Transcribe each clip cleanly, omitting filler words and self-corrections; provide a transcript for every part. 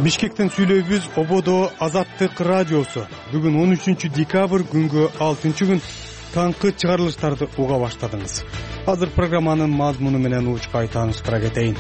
Бишкектен сүйлөйбүз. Ободо Азаттык радиосу. Бүгүн 13 декабрь күнгө 6 күн таңкы чыгарылыштарды уга баштадыңыз. Азыр программанын мазмуну менен учкай тааныштыра кетейин.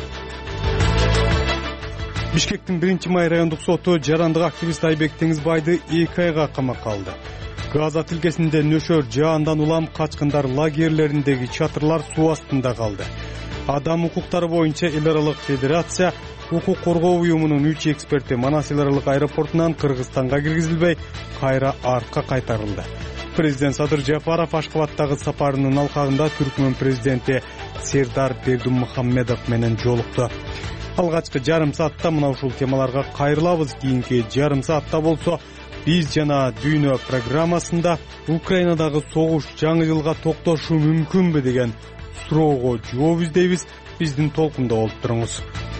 Бишкектин 1-май райондук соту жарандык активист Айбек Теңизбайды 2 айга камакка алды. Газа тилкесинде нөшөр жаандан улам качкындар лагерлериндеги чатырлар суу астында калды. Адам укуктары боюнча эл аралык федерация укук коргоо уюмунун 3 эксперти Манас эл аралык аэропортунан Кыргызстанга киргизилбей, кайра артка кайтарылды. Президент Садыр Жапаров Ашкабадтагы сапарынын алкагында Түркмөн президенти Сердар Бердимухамедов менен жолукту. Алгачкы жарым саатта мына ушул темаларга кайрылабыз. Кийинки жарым саатта болсо биз жана дүйнө программасында Украинадагы согуш жаңы жылга токтошу мүмкүнбү деген суроого жооп издейбиз. Биздин толкунда болуп туруңуз.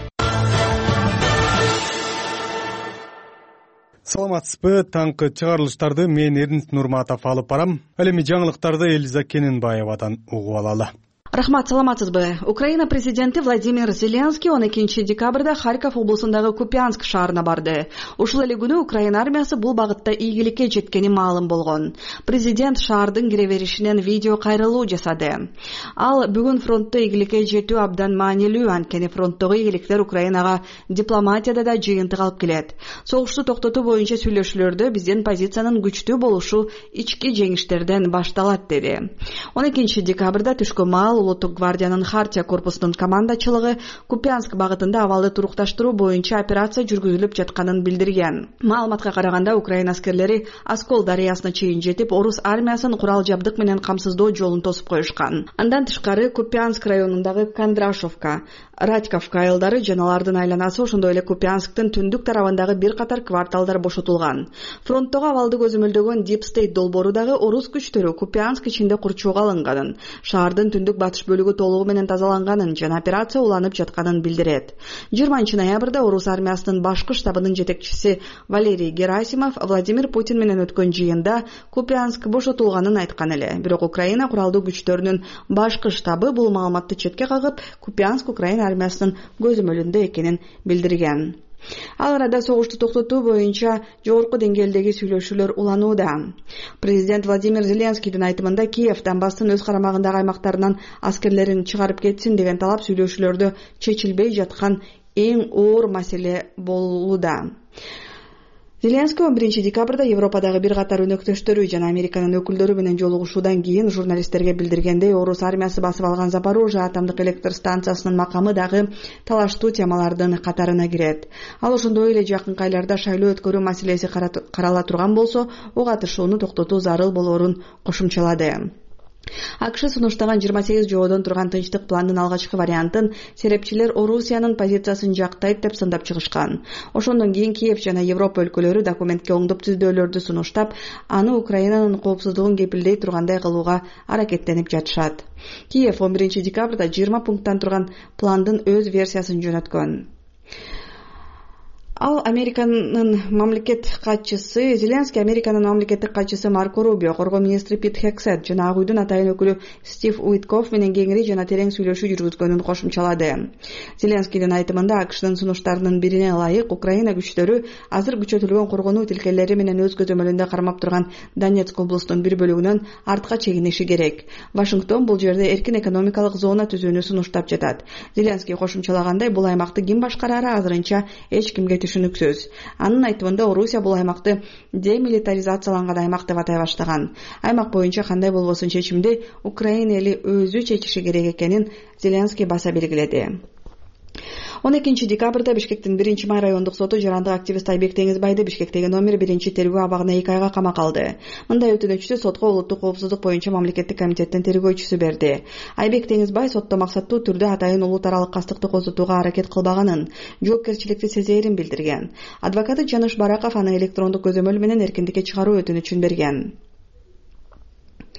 Саламатсызбы? Таңкы чыгарылыштарды мен Эрнст Нурматов алып барам. Ал эми жаңылыктарды Элиза Кененбаевадан угуп алалы. Рахмат, саламатсызбы. Украина президенти Владимир Зеленский 12 декабрда Харьков облусундагы Купянск шаарына барды. Ушул эле күнү Украина армиясы бул багытта ийгиликке жеткени маалым болгон. Президент шаардын кире беришинен видео кайрылуу жасады. Ал бүгүн фронтто ийгиликке жетүү абдан маанилүү, анткени фронттогу ийгиликтер Украинага дипломатияда да жыйынтык алып келет. Согушту токтотуу боюнча сүйлөшүүлөрдө биздин позициянын күчтүү болушу ички жеңиштерден башталат деди. 12 декабрда түшкө маал Улуттук гвардиянын Хартия корпусунун командачылыгы Купянск багытында абалды турукташтыруу боюнча операция жүргүзүлүп жатканын билдирген. Маалыматка караганда Украина аскерлери Оскол дарыясына чейин жетип, орус армиясын курал жабдык менен камсыздоо жолун тосуп коюшкан. Андан тышкары Купянск районундагы Кондрашовка, Радьковка айылдары жана алардын айланасы, ошондой эле Купянсктын түндүк тарабындагы бир катар кварталдар бошотулган. Фронттогу абалды көзөмөлдөгөн Deep State долбоору дагы орус күчтөрү Купянск ичинде курчууга алынганын, шаардын түндүк батыш бөлүгү толугу менен тазаланганын жана операция уланып жатканын билдирет. 20 ноябрда орус армиясынын башкы штабынын жетекчиси Валерий Герасимов Владимир Путин менен өткөн жыйында Купянск бошотулганын айткан эле. Бирок Украина куралдуу күчтөрүнүн башкы штабы бул маалыматты четке кагып, Купянск Украина армиясынын көзөмөлүндө экенин билдирген. Ал арада согушту токтотуу боюнча жогорку деңгээлдеги сүйлөшүүлөр уланууда. Президент Владимир Зеленскийдин айтымында Киев Донбасстын өз карамагындагы аймактарынан аскерлерин чыгарып кетсин деген талап сүйлөшүүлөрдө чечилбей жаткан эң оор маселе болууда. Зеленский 11 декабрда Европадагы бир катар өнөктөштөрү жана Американын өкүлдөрү менен жолугушуудан кийин журналисттерге билдиргендей, орус армиясы басып алган Запорожье атомдук электр станциясынын макамы дагы талаштуу темалардын катарына кирет. Ал ошондой эле жакынкы айларда шайлоо өткөрүү маселеси карала турган болсо, ого атышууну токтотуу зарыл болоорун кошумчалады. АКШ сунуштаган 28 жоодон турган тынчтык пландын алгачкы вариантын серепчилер Орусиянын позициясын жактайт деп сындап чыгышкан. Ошондон кийин Киев жана Европа өлкөлөрү документке оңдоп түздөөлөрдү сунуштап, аны Украинанын коопсуздугун кепилдей тургандай кылууга аракеттенип жатышат. Киев 11 декабрда 20 пункттан турган пландын өз версиясын жөнөткөн. Ал Американын мамлекеттик катчысы Зеленский, Американын мамлекеттик катчысы Марко Рубио, коргоо министри Пит Хексет жана Ак үйдүн атайын өкүлү Стив Уиткоф менен кеңири жана терең сүйлөшүү жүргүзгөнүн кошумчалады. Зеленскийдин айтымында АКШнын сунуштарынын бирине ылайык Украина күчтөрү азыр күчөтүлгөн коргонуу тилкелери менен өз көзөмөлүндө кармап турган Донецк облустунун бир бөлүгүнөн артка чегиниши керек. Вашингтон бул жерде эркин экономикалык зона түзүүнү сунуштап жатат. Зеленский кошумчалагандай, бул аймакты ким башкарары азырынча эч кимге түшүнүксүз. Анын айтымында Орусия бул аймакты демилитаризацияланган аймак деп атай баштаган. Аймак боюнча кандай болбосун чечимди Украина эли өзү чечиши керек экенин Зеленский баса белгиледи. 12 декабрда Бишкектин 1-май райондук соту жарандык активист Айбек Теңизбайды Бишкектеги номер 1 тергөө абагына 2 айга камакка алды. Мындай өтүнүчтү сотко улуттук коопсуздук боюнча мамлекеттик комитеттин тергөөчүсү берди. Айбек Теңизбай сотто максаттуу түрдө атайын улут аралык кастыкты козутууга аракет кылбаганын, жоопкерчиликти сезээрин билдирген. Адвокаты Жаныш Бараков аны электрондук көзөмөл менен эркиндикке чыгаруу өтүнүчүн берген.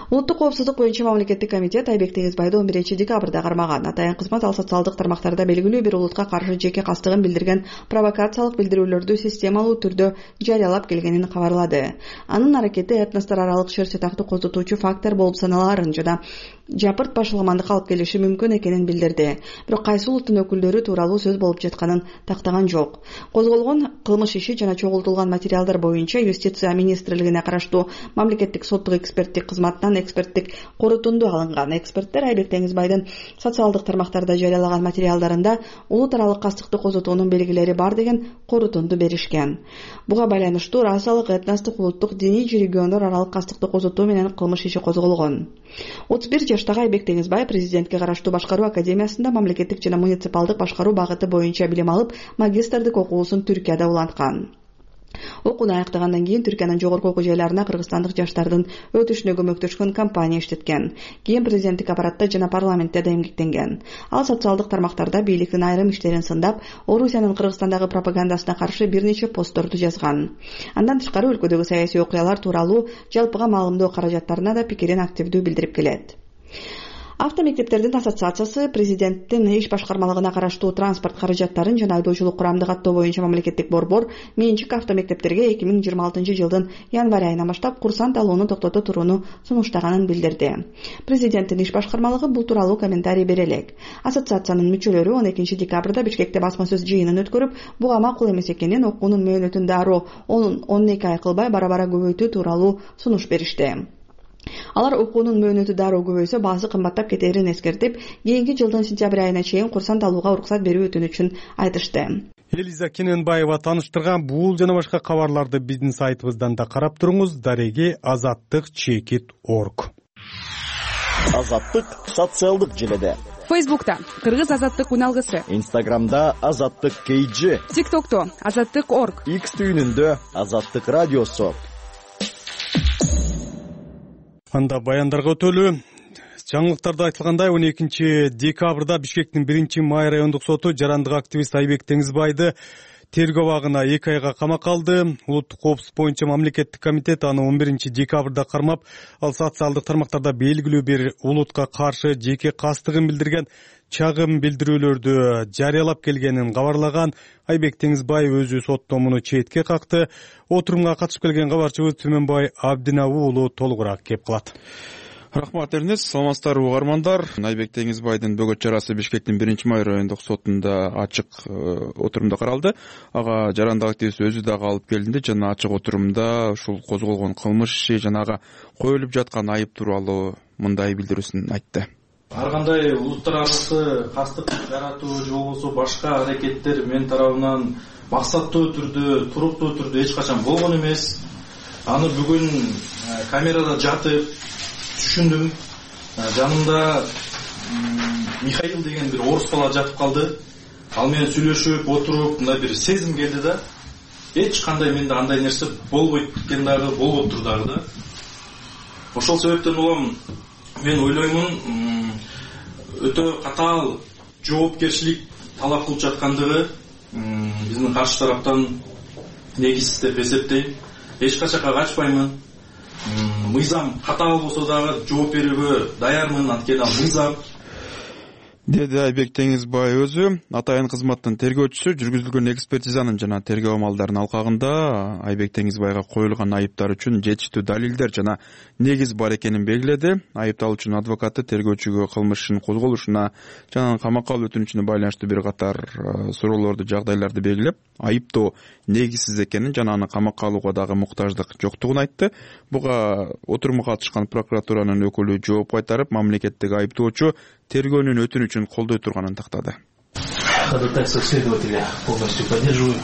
Улуттук коопсуздук боюнча мамлекеттик комитет Айбек Теңизбайды 11 декабрда кармаган. Атайын кызмат ал социалдык тармактарда белгилүү бир улутка каршы жеке кастыгын билдирген провокациялык билдирүүлөрдү системалуу түрдө жарыялап келгенин кабарлады. Анын аракети этностор аралык шер сетактуу козотуучу фактор болуп саналаарын жана жапырт башаламандыкка алып келиши мүмкүн экенин билдирди. Бирок кайсы улуттун өкүлдөрү тууралуу сөз болуп жатканын тактаган жок. Козголгон кылмыш иши жана чогултулган материалдар боюнча Юстиция министрлигине караштуу мамлекеттик соттук эксперттик кызматынан эксперттик корутунду алынган. Эксперттер Айбек Теңизбайдын социалдык тармактарда жарыялаган материалдарында улут аралык кастыкты козотуунун белгилери бар деген корутунду беришкен. Буга байланыштуу расалык, этностук, улуттук, диний же региондор аралык кастыкты козотуу менен кылмыш иши козголгон. 31 жаштагы Айбек Теңизбай президентке караштуу башкаруу академиясында мамлекеттик жана муниципалдык башкаруу багыты боюнча билим алып, магистрдик окуусун Түркияда уланткан. Окууну аяктагандан кийин Түркиянын жогорку окуу жайларына кыргызстандык жаштардын өтүшүнө көмөктөшкөн компания иштеткен. Кийин президенттик аппаратта жана парламентте да эмгектенген. Ал социалдык тармактарда бийликтин айрым иштерин сындап, Орусиянын Кыргызстандагы пропагандасына каршы бир нече постторду жазган. Андан тышкары өлкөдөгү саясий окуялар тууралуу жалпыга маалымдоо каражаттарына да пикирин активдүү билдирип келет. Автомектептердин ассоциациясы президенттин иш башкармалыгына караштуу транспорт каражаттарын жана айдоочулук курамды каттоо боюнча мамлекеттик борбор менчик автомектептерге 2026 жылдын январь айынан баштап курсант алууну токтото турууну сунуштаганын билдирди. Президенттин иш башкармалыгы бул тууралуу комментарий бере элек. Ассоциациянын мүчөлөрү 12 декабрда Бишкекте басма сөз жыйынын өткөрүп, буга макул эмес экенин, окуунун мөөнөтүн дароо 12 ай кылбай бара-бара көбөйтүү тууралуу сунуш беришти. Алар окуунун мөөнөтү дароо көбөйсө баасы кымбаттап кетерин эскертип, кийинки жылдын сентябрь айына чейин курсант алууга уруксат берүү өтүнүчүн айтышты. Элиза Кененбаева таныштырган бул жана башка кабарларды биздин сайтыбыздан да карап туруңуз. Дареги azattik.org. Азаттык социалдык желеде. Фейсбукта Кыргыз азаттык уналгысы. Инстаграмда Азаттык KG. ТикТокто Азаттык.org. X түйүнүндө Азаттык радиосу. Анда баяндарга өтөлү. Жаңылыктарда айтылгандай 12 декабрда Бишкектин 1-Май райондук соту жарандык активист Айбек Теңизбайды тергөө абагына 2 айга камакка алды. Улуттук коопсуздук боюнча мамлекеттик комитет аны 11 декабрда кармап, ал социалдык тармактарда белгилүү бир улутка каршы жеке кастыгын билдирген чагым билдирүүлөрдү жарыялап келгенин кабарлаган. Айбек Теңизбай өзү сотто муну четке какты. Отурумга катышып келген кабарчыбыз Түмөнбай Абдинабы уулу толугураак кеп калат. Рахмат Эрнес, саламатсыздарбы угармандар. Айбек Теңизбайдын бөгөт чарасы Бишкектин 1-Май райондук сотунда ачык отурумда каралды. Ага жарандык активист өзү да калып келди жана ачык отурумда ушул козголгон кылмыш иши жана ага коюлуп жаткан айып тууралуу мындай билдирүүсүн айтты. Ар кандай улуттар арасы кастык жаратуу же болбосо башка аракеттер мен тарабынан максаттуу түрдө, туруктуу түрдө эч качан болгон эмес. Аны бүгүн камерада жатып түшүндүм. Жанымда Михаил деген бир орус бала жатып калды. Ал менен сүйлөшүп, отуруп, мындай бир сезим келди да. Эч кандай менде андай нерсе болбойт экен дагы, болбоптур дагы да. Ошол себептен улам мен ойлоймун, өтө катаал жоопкерчилик талап кылып жаткандыгы биздин каршы тараптан негиз деп эсептейм. Эч качакка качпаймын. Мыйзам катаал болсо дагы жооп берүүгө даярмын, анткени ал мыйзам. Деди Айбек Теңизбай өзү. Атайын кызматтын тергөөчүсү жүргүзүлгөн экспертизанын жана тергөө амалдарынын алкагында Айбек Теңизбайга коюлган айыптар үчүн жетиштүү далилдер жана негиз бар экенин белгиледи. Айыпталуучунун адвокаты тергөөчүгө кылмыштын козголушуна жана камакка алуу өтүнүчүнө байланыштуу бир катар суроолорду, жагдайларды белгилеп, айыптоо негизсиз экенин жана аны камакка алууга дагы муктаждык жоктугун айтты. Буга отурумга катышкан прокуратуранын өкүлү жооп кайтарып, мамлекеттик айыптоочу тергөөнүн өтүнүчүн колдой турганын тактады. Ходатайство следователя полностью поддерживаю.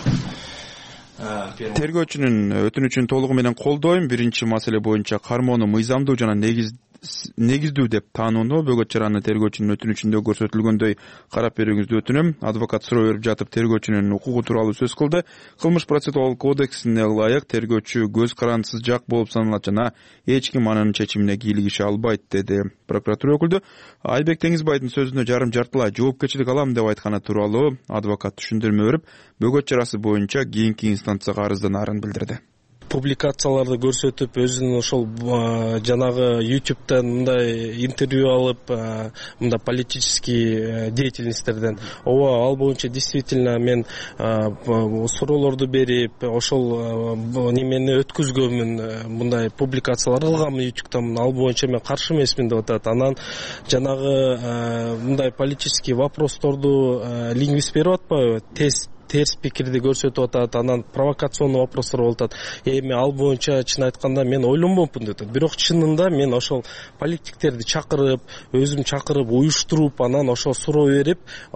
Тергөөчүнүн өтүнүчүн толугу менен колдойм. Биринчи маселе боюнча кармоону мыйзамдуу жана негиздүү деп таанууну бөгөт чараны тергөөчүнүн өтүнүчүндө көрсөтүлгөндөй карап берүүңүздү өтүнөм. Адвокат суроо берип жатып тергөөчүнүн укугу тууралуу сөз кылды. Кылмыш процессуалдык кодексине ылайык тергөөчү көз карандысыз жак болуп саналат жана эч ким анын чечимине кийлигише албайт, деди прокуратура өкүлдү. Айбек Теңизбайдын сөзүнө жарым-жартылай жоопкерчилик алам деп айтканы тууралуу адвокат түшүндүрмө берип, бөгөт чарасы боюнча кийинки инстанцияга арызданарын билдирди. публикацияларды көрсөтүп, өзүнүн ошол жанагы YouTube'дан мындай интервью алып, мындай политический деятельностьтерден ооба ал боюнча действительно мен суроолорду берип, ошол немени өткөзгөнмүн, мындай публикациялар кылганмын YouTube'дан, ал боюнча мен каршы эмесмин деп атат. Анан жанагы мындай политический вопросторду лингвист берип атпайбы, терс пикирди көрсөтүп атат, анан провокационный вопростор болуп атат. Эми ал боюнча чын айтканда мен ойлонбопмун деп атат. Бирок чынында мен ошол политиктерди чакырып, өзүм чакырып, уюштуруп, анан ошол суроо берип,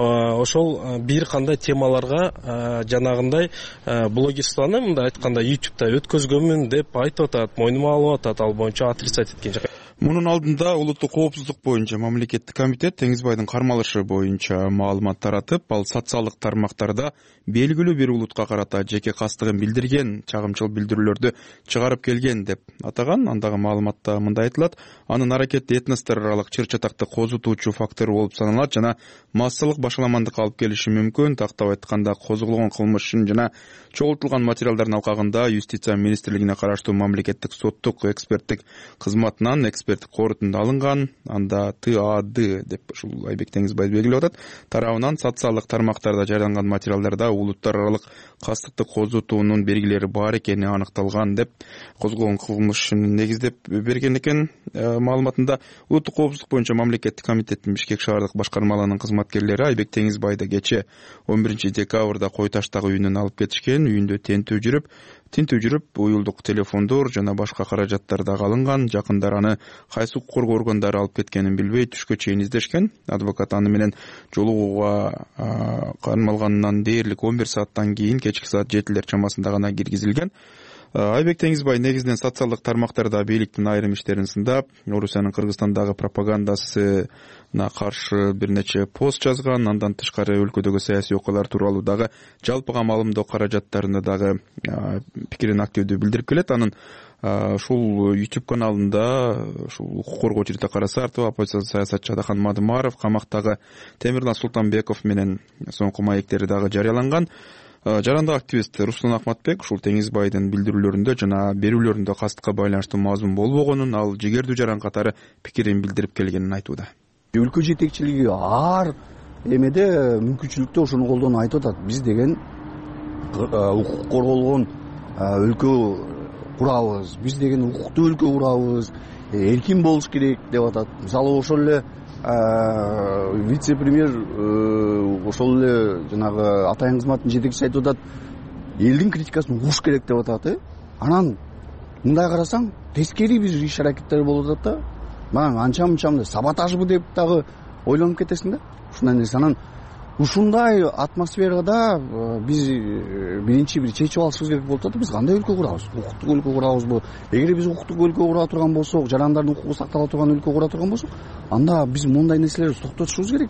ошол бир кандай темаларга жанагындай блогерствону мындай айтканда YouTube'да өткөзгөнмүн деп айтып атат, мойнума алып атат, ал боюнча отрицать эткен жок. Мунун алдында улуттук коопсуздук боюнча мамлекеттик комитет Теңизбайдын кармалышы боюнча маалымат таратып, ал социалдык тармактарда белгилүү бир улутка карата жеке кастыгын билдирген чагымчыл билдирүүлөрдү чыгарып келген деп атаган. Андагы маалыматта мындай айтылат: анын аракети этностор аралык чыр-чатакты козутуучу фактор болуп саналат жана массалык башаламандыкка алып келиши мүмкүн. Тактап айтканда, козголгон кылмыш үчүн жана чогултулган материалдардын алкагында Юстиция министрлигине караштуу мамлекеттик соттук эксперттик кызматынан эксперттик корутунда алынган. Анда ТАД деп ушул Айбек Теңизбай белгилеп атат. Тарабынан социалдык тармактарда жарыяланган материалдарда улуттар аралык кастыкты козутуунун белгилери бар экени аныкталган деп козголгон кылмышын негиздеп берген экен. Маалыматында улуттук коопсуздук боюнча мамлекеттик комитеттин Бишкек шаардык башкармалыгынын кызматкерлери Айбек Теңизбайды кече 11 декабрда Кой таштагы үйүнөн алып кетишкен. Үйүндө тинтүү жүрүп, уюлдук телефондор жана башка каражаттар да алынган. Жакындар аны кайсы укук коргоо органдары алып кеткенин билбей түшкө чейин издешкен. Адвокат аны менен жолугууга кармалгандан дээрлик 11 сааттан кийин кечки саат 7 чамасында гана киргизилген. Айбек Теңизбай негизинен социалдык тармактарда бийликтин айрым иштерин сындап, Орусиянын Кыргызстандагы пропагандасына каршы бир нече пост жазган. Андан тышкары өлкөдөгү саясий окуялар тууралуу дагы жалпыга маалымдоо каражаттарында дагы пикирин активдүү билдирип келет. Анын ушул YouTube каналында ушул укук коргоочу Рита Карасартова, оппозициялык саясатчы Адахан Мадымаров, камактагы Темирлан Султанбеков менен соңку маектери дагы жарыяланган. Жарандык активист Руслан Акматбек ушул Теңизбайдын билдирүүлөрүндө жана берүүлөрүндө кастыкка байланыштуу мазмун болбогонун, ал жигердүү жаран катары пикирин билдирип келгенин айтууда. Өлкө жетекчилиги ар эмеде мүмкүнчүлүктө ошону колдонуп айтып атат. Биз деген укук корголгон өлкө курабыз, биз деген укуктуу өлкө курабыз, эркин болуш керек деп атат. Мисалы ошол эле вице-премьер ошол эле жанагы атайын кызматтын жетекчиси айтып атат, элдин критикасын угуш керек деп атат. Анан мындай карасаң, тескери бир иш аракеттер болуп атат да. Мына анча-мынча саботажбы деп дагы ойлонуп кетесиң да. Ушундай нерсе. Анан ушундай атмосферада биз биринчи бир чечип алышыбыз керек болуп атат. Биз кандай өлкө курабыз? Укуктук өлкө курабызбы? Эгер биз укуктук өлкө кура турган болсок, жарандардын укугу сактала турган өлкө кура турган болсок, анда биз мындай нерселерди токтотушубуз керек.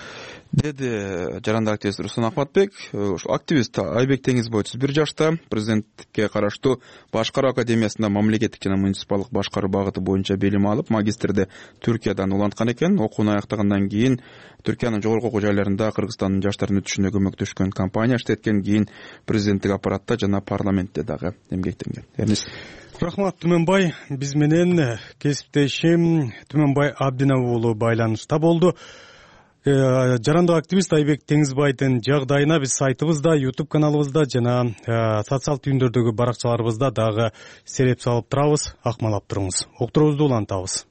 Деди жарандык активист Руслан Акматбек. Ушул активист Айбек Теңизбай 31 жашта, президенттикке караштуу Башкаруу академиясында мамлекеттик жана муниципалдык башкаруу багыты боюнча билим алып, магистрди Түркиядан уланткан экен. Окууну аяктагандан кийин Түркиянын жогорку окуу жайларында Кыргызстандын жаштардын өтүшүнө көмөктөшкөн компания иштеткен, кийин президенттик аппаратта жана парламентте дагы эмгектенген. Рахмат Түмөнбай. Биз менен кесиптешим Түмөнбай Абдинов уулу байланышта болду. Жарандык активист Айбек Теңизбайдын жагдайына биз сайтыбызда, YouTube каналыбызда жана социал түйүндөрдөгү баракчаларыбызда дагы сереп салып турабыз. Акмалап туруңуз. Уктуруубузду улантабыз.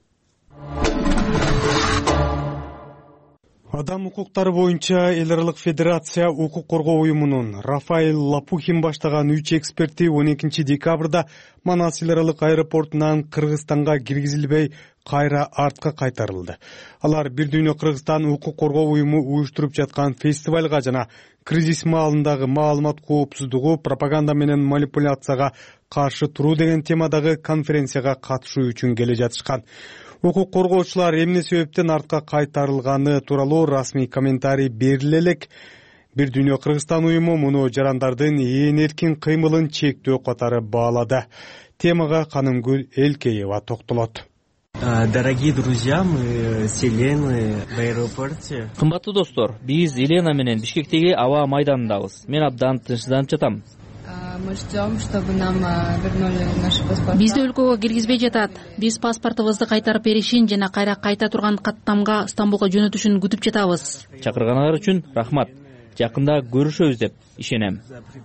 Адам укуктары боюнча эл аралык федерация укук коргоо уюмунун Рафаэль Лапухин баштаган 3 эксперти 12 декабрда Манас эл аралык аэропортунан Кыргызстанга киргизилбей кайра артка кайтарылды. Алар Бир дүйнө Кыргызстан укук коргоо уюму уюштуруп жаткан фестивалга жана кризис маалындагы маалымат коопсуздугу, пропаганда менен манипуляцияга каршы туруу деген темадагы конференцияга катышуу үчүн келе жатышкан. Укук коргоочулар эмне себептен артка кайтарылганы тууралуу расмий комментарий бериле элек. Бир дүйнө Кыргызстан уюму муну жарандардын ээн эркин кыймылын чектөө катары баалады. Темага Канымгүл Элкеева токтолот. Дорогие друзья, мы с Еленой в аэропорте. Кымбаттуу достор, биз Елена менен Бишкектеги аба майданындабыз. Мен абдан тынчсызданып жатам. Мы ждем, чтобы нам вернули наши паспорта. Бизди өлкөгө киргизбей жатат. Биз паспортубузду кайтарып беришин жана кайта турган каттамга Стамбулга жөнөтүшүн күтүп жатабыз. Чакырганыңар үчүн рахмат. Жакында көрүшөбүз деп ишенем.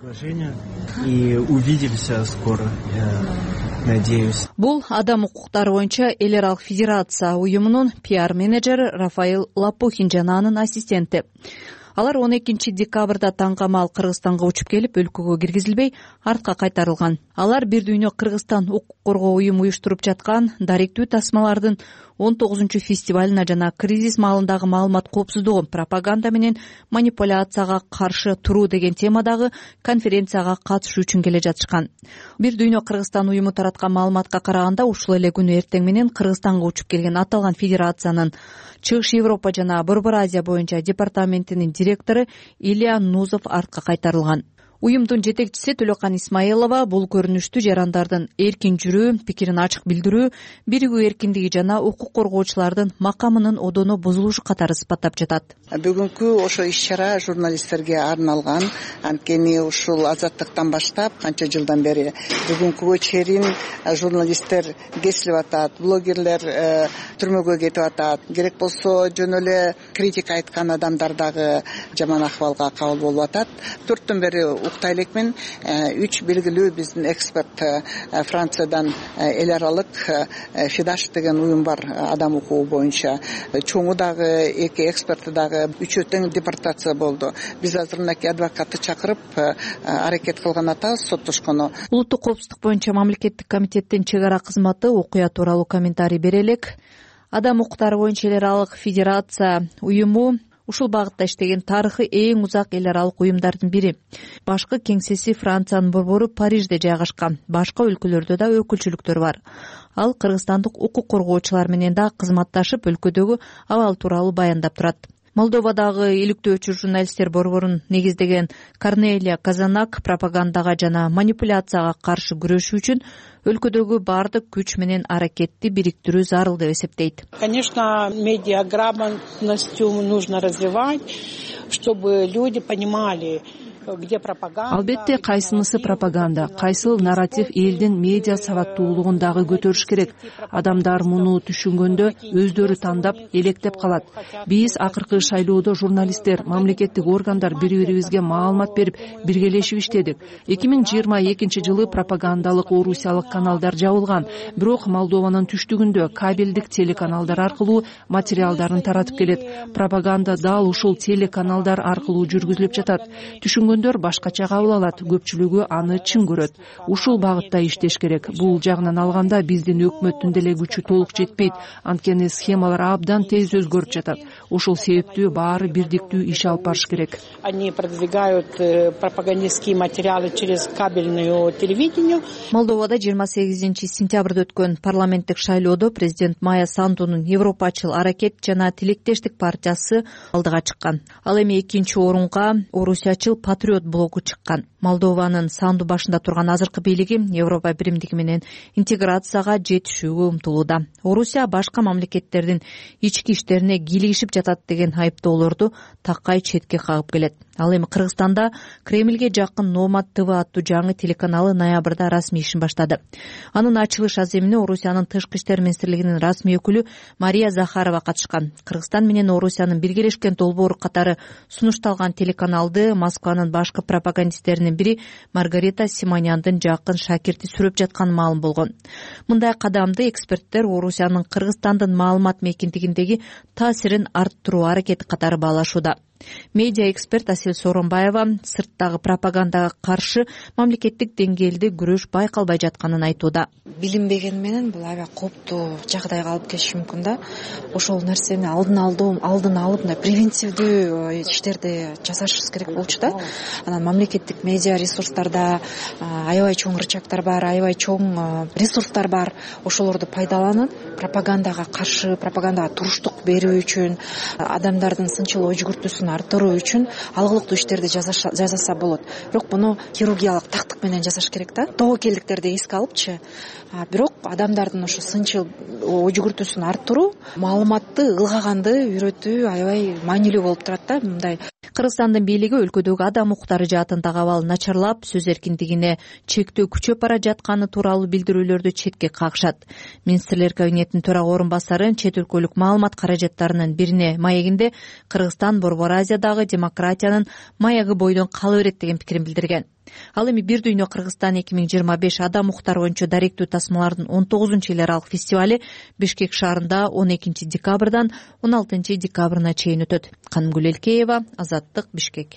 И увидимся скоро, надеюсь. Бул адам укуктары боюнча эл аралык федерация уюмунун пиар менеджери Рафаил Лапухин жана анын ассистенти. Алар 12 декабрда таңгамал Кыргызстанга учуп келип, өлкөгө киргизилбей, артка кайтарылган. Алар Бир дүйнө Кыргызстан укук коргоо уюму уюштуруп жаткан даректүү тасмалардын 19 фестивалына жана кризис маалындагы маалымат коопсуздугу, пропаганда менен манипуляцияга каршы туруу деген темадагы конференцияга катышуу үчүн келе жатышкан. Бир дүйнө Кыргызстан уюму тараткан маалыматка караганда, ушул эле күнү эртең менен Кыргызстанга учуп келген аталган федерациянын Чыгыш Европа жана Борбор Азия боюнча департаментинин директору Илья Нузов артка кайтарылган. Уюмдун жетекчиси Төлөкан Исмаилова бул көрүнүштү жарандардын эркин жүрүү, пикирин ачык билдирүү, биригүү эркиндиги жана укук коргоочулардын макамынын одону бузулушу катары сыпаттап жатат. Бүгүнкү ошо иш-чара журналисттерге арналган. Анткени ушул азаттыктан баштап канча жылдан бери бүгүнкүгө чейин журналисттер кесилип атат, блогерлер түрмөгө кетип атат. Керек болсо жөн эле критика айткан адамдар дагы жаман акыбалга кабыл болуп атат. 4 күндөн бери уктай элекмин. 3 белгилүү биздин эксперт Франциядан эл аралык Фидаш деген уюм бар адам укугу боюнча. Чоңу дагы 2 эксперти дагы 3 тең депортация болду. Биз азыр мынакей адвокатты чакырып аракет кылган атабыз соттошкону. Улуттук коопсуздук боюнча мамлекеттик комитеттин чек ара кызматы окуя тууралуу комментарий бере элек. Адам укуктары боюнча эл аралык федерация уюму ушул багытта иштеген тарыхы эң узак эл аралык уюмдардын бири. Башкы кеңсеси Франциянын борбору Парижде жайгашкан. Башка өлкөлөрдө да өкүлчүлүктөр бар. Ал кыргызстандык укук коргоочулар менен да кызматташып, өлкөдөгү абал тууралуу баяндап турат. Молдовадагы иликтөөчү журналисттер борборун негиздеген Корнелия Казанак пропагандага жана манипуляцияга каршы күрөшүү үчүн өлкөдөгү бардык күч менен аракетти бириктирүү зарыл деп эсептейт. Конечно, медиаграмотностью нужно развивать, чтобы люди понимали, где пропаганда. Албетте кайсынысы пропаганда, кайсыл нарратив элдин медиа сабаттуулугун дагы көтөрүш керек. Адамдар муну түшүнгөндө өздөрү тандап, электеп калат. Биз акыркы шайлоодо журналисттер, мамлекеттик органдар бири-бирибизге маалымат берип, биргелешип иштедик. 2022 жылы пропагандалык орусиялык каналдар жабылган. Бирок Молдованын түштүгүндө кабелдик телеканалдар аркылуу материалдарын таратып келет. Пропаганда дал ушул телеканалдар аркылуу жүргүзүлүп жатат. Түшүнгөндөр башкача кабыл алат, көпчүлүгү аны чын көрөт. Ушул багытта иштеш керек. Бул жагынан алганда биздин өкмөттүн деле күчү толук жетпейт. Анткени схемалар абдан тез өзгөрүп жатат. Ушул себептүү баары бирдиктүү иш алып барыш керек. Они продвигают пропагандистские материалы через кабельное телевидение. Молдовада 28 сентябрда өткөн парламенттик шайлоодо президент Майя Сандунун Европачыл аракет жана Тилектештик партиясы алдыга чыккан. Ал эми 2-орунга Орусиячыл Патриот блогу чыккан. Молдованын Санду башында турган азыркы бийлиги Европа биримдиги менен интеграцияга жетишүүгө умтулууда. Орусия башка мамлекеттердин ички иштерине кийлигишип жатат деген айыптоолорду такай четке кагып келет. Ал эми Кыргызстанда Кремльге жакын Номад ТВ аттуу жаңы телеканалы ноябрда расмий ишин баштады. Анын ачылыш аземине Орусиянын тышкы иштер министрлигинин расмий өкүлү Мария Захарова катышкан. Кыргызстан менен Орусиянын биргелешкен долбоору катары сунушталган телеканалды Москванын башкы пропагандисттеринин бири Маргарита Симоняндын жакын шакирти сүрөп жатканы маалым болгон. Мындай кадамды эксперттер Орусиянын Кыргызстандын маалымат мейкиндигиндеги таасирин арттыруу аракети катары баалашууда. Медиа эксперт Асел Сооронбаева сырттагы пропагандага каршы мамлекеттик деңгээлде күрөш байкалбай жатканын айтууда. Билинбеген менен бул аябай кооптуу жагдайга алып келиши мүмкүн да. Ошол нерсени алдын алып превентивдүү иштерди жасашыбыз керек болчу да. Анан мамлекеттик медиа ресурстарда аябай чоң рычагдар бар, аябай чоң ресурстар бар. Ошолорду пайдаланып, пропагандага каршы, пропагандага туруштук берүү үчүн, адамдардын сынчыл ой жүгүртүүсүн арттыруу үчүн алгылыктуу иштерди жасаса болот. Бирок муну хирургиялык тактык менен жасаш керек да. Тобокелдиктерди эске алыпчы. Бирок адамдардын ошо сынчыл ой жүгүртүүсүн арттыруу, маалыматты ылгаганды үйрөтүү аябай маанилүү болуп турат да. Мындай Кыргызстандын бийлиги өлкөдөгү адам укуктары жаатындагы абал начарлап, сөз эркиндигине чектөө күчөп бара жатканы тууралуу билдирүүлөрдү четке кагышат. Министрлер кабинетинин төрага орун басары чет өлкөлүк маалымат каражаттарынын бирине маегинде Кыргызстан Борбор Азиядагы демократиянын маягы бойдон кала берет деген пикирин билдирген. Ал эми Бир дүйнө Кыргызстан 2025 адам укуктары боюнча даректүү тасмалардын 19 эл аралык фестивали Бишкек шаарында 12 декабрдан 16 декабрына чейин өтөт. Канымгүл Элкеева, Азаттык, Бишкек.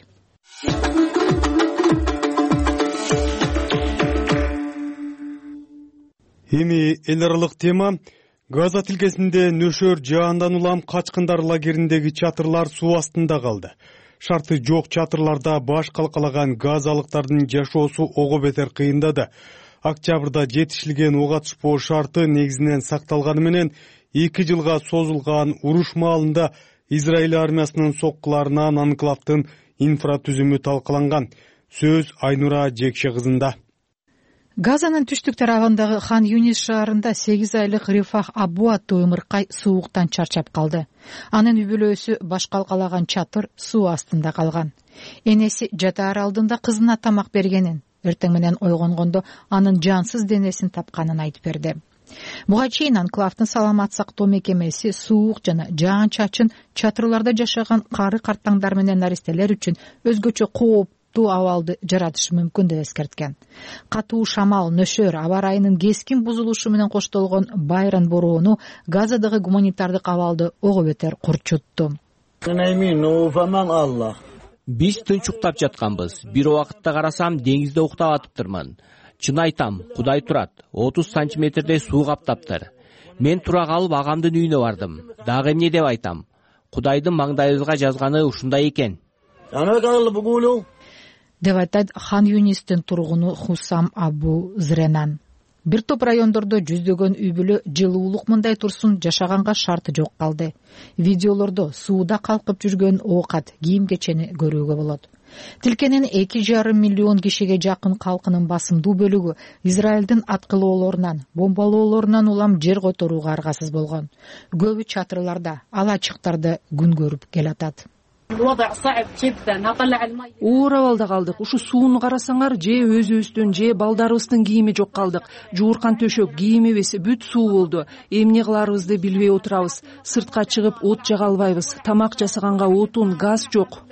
Эми эл аралык тема. Газа тилкесинде нөшөр жаандан улам качкындар лагериндеги чатырлар суу астында калды. Шарты жок чатырларда баш калкалаган газалыктардын жашоосу ого бетер кыйындады. Октябрда жетишилген ок атышпоо шарты негизинен сакталганы менен 2 жылга созулган уруш маалында Израиль армиясынын соккуларынан анклавдын инфратүзүмү талкаланган. Сөз Айнура Жекше кызында. Газанын түштүк тарабындагы Хан Юнис шаарында 8 айлык Рифах Абу аттуу ымыркай сууктан чарчап калды. Анын үй бүлөсү баш калкалаган чатыр суу астында калган. Энеси жатаар алдында кызына тамак бергенин, эртең менен ойгонгондо анын жансыз денесин тапканын айтып берди. Буга чейин анклавдын саламат сактоо мекемеси суук жана жаан чачын чатырларда жашаган кары картаңдар менен наристелер үчүн өзгөчө кооптуу абалды жаратышы мүмкүн деп эскерткен. Катуу шамал, нөшөр, аба ырайынын кескин бузулушу менен коштолгон байран бороону Газадагы гуманитардык абалды ого бетер курчутту. Биз тынч уктап жатканбыз. Бир убакытта карасам, деңизде уктап атыптырмын. Чын айтам, Кудай турат. 30 сантиметрдей суу каптаптыр. Мен тура калып агамдын үйүнө бардым. Дагы эмне деп айтам? Кудайдын маңдайыбызга жазганы ушундай экен. Деп айтат Хан Юнистин тургуну Хусам Абу Зренан. Бир топ райондордо жүздөгөн үй бүлө жылуулук мындай турсун жашаганга шарты жок калды. Видеолордо сууда калкып жүргөн оокат, кийим кечени көрүүгө болот. Тилкенин 2,5 миллион кишиге жакын калкынын басымдуу бөлүгү Израилдин аткылоолорунан, бомбалоолорунан улам жер которууга аргасыз болгон. Көбү чатырларда, ала ачыктарда күн көрүп келатат. Оор абалда калдык. Ушу сууну карасаңар, же өзүбүздүн, же балдарыбыздын кийими жок калдык. Жууркан төшөк, кийимибиз бүт суу болду. Эмне кыларыбызды билбей отурабыз. Сыртка чыгып от жага албайбыз. Тамак жасаганга отун, газ жок.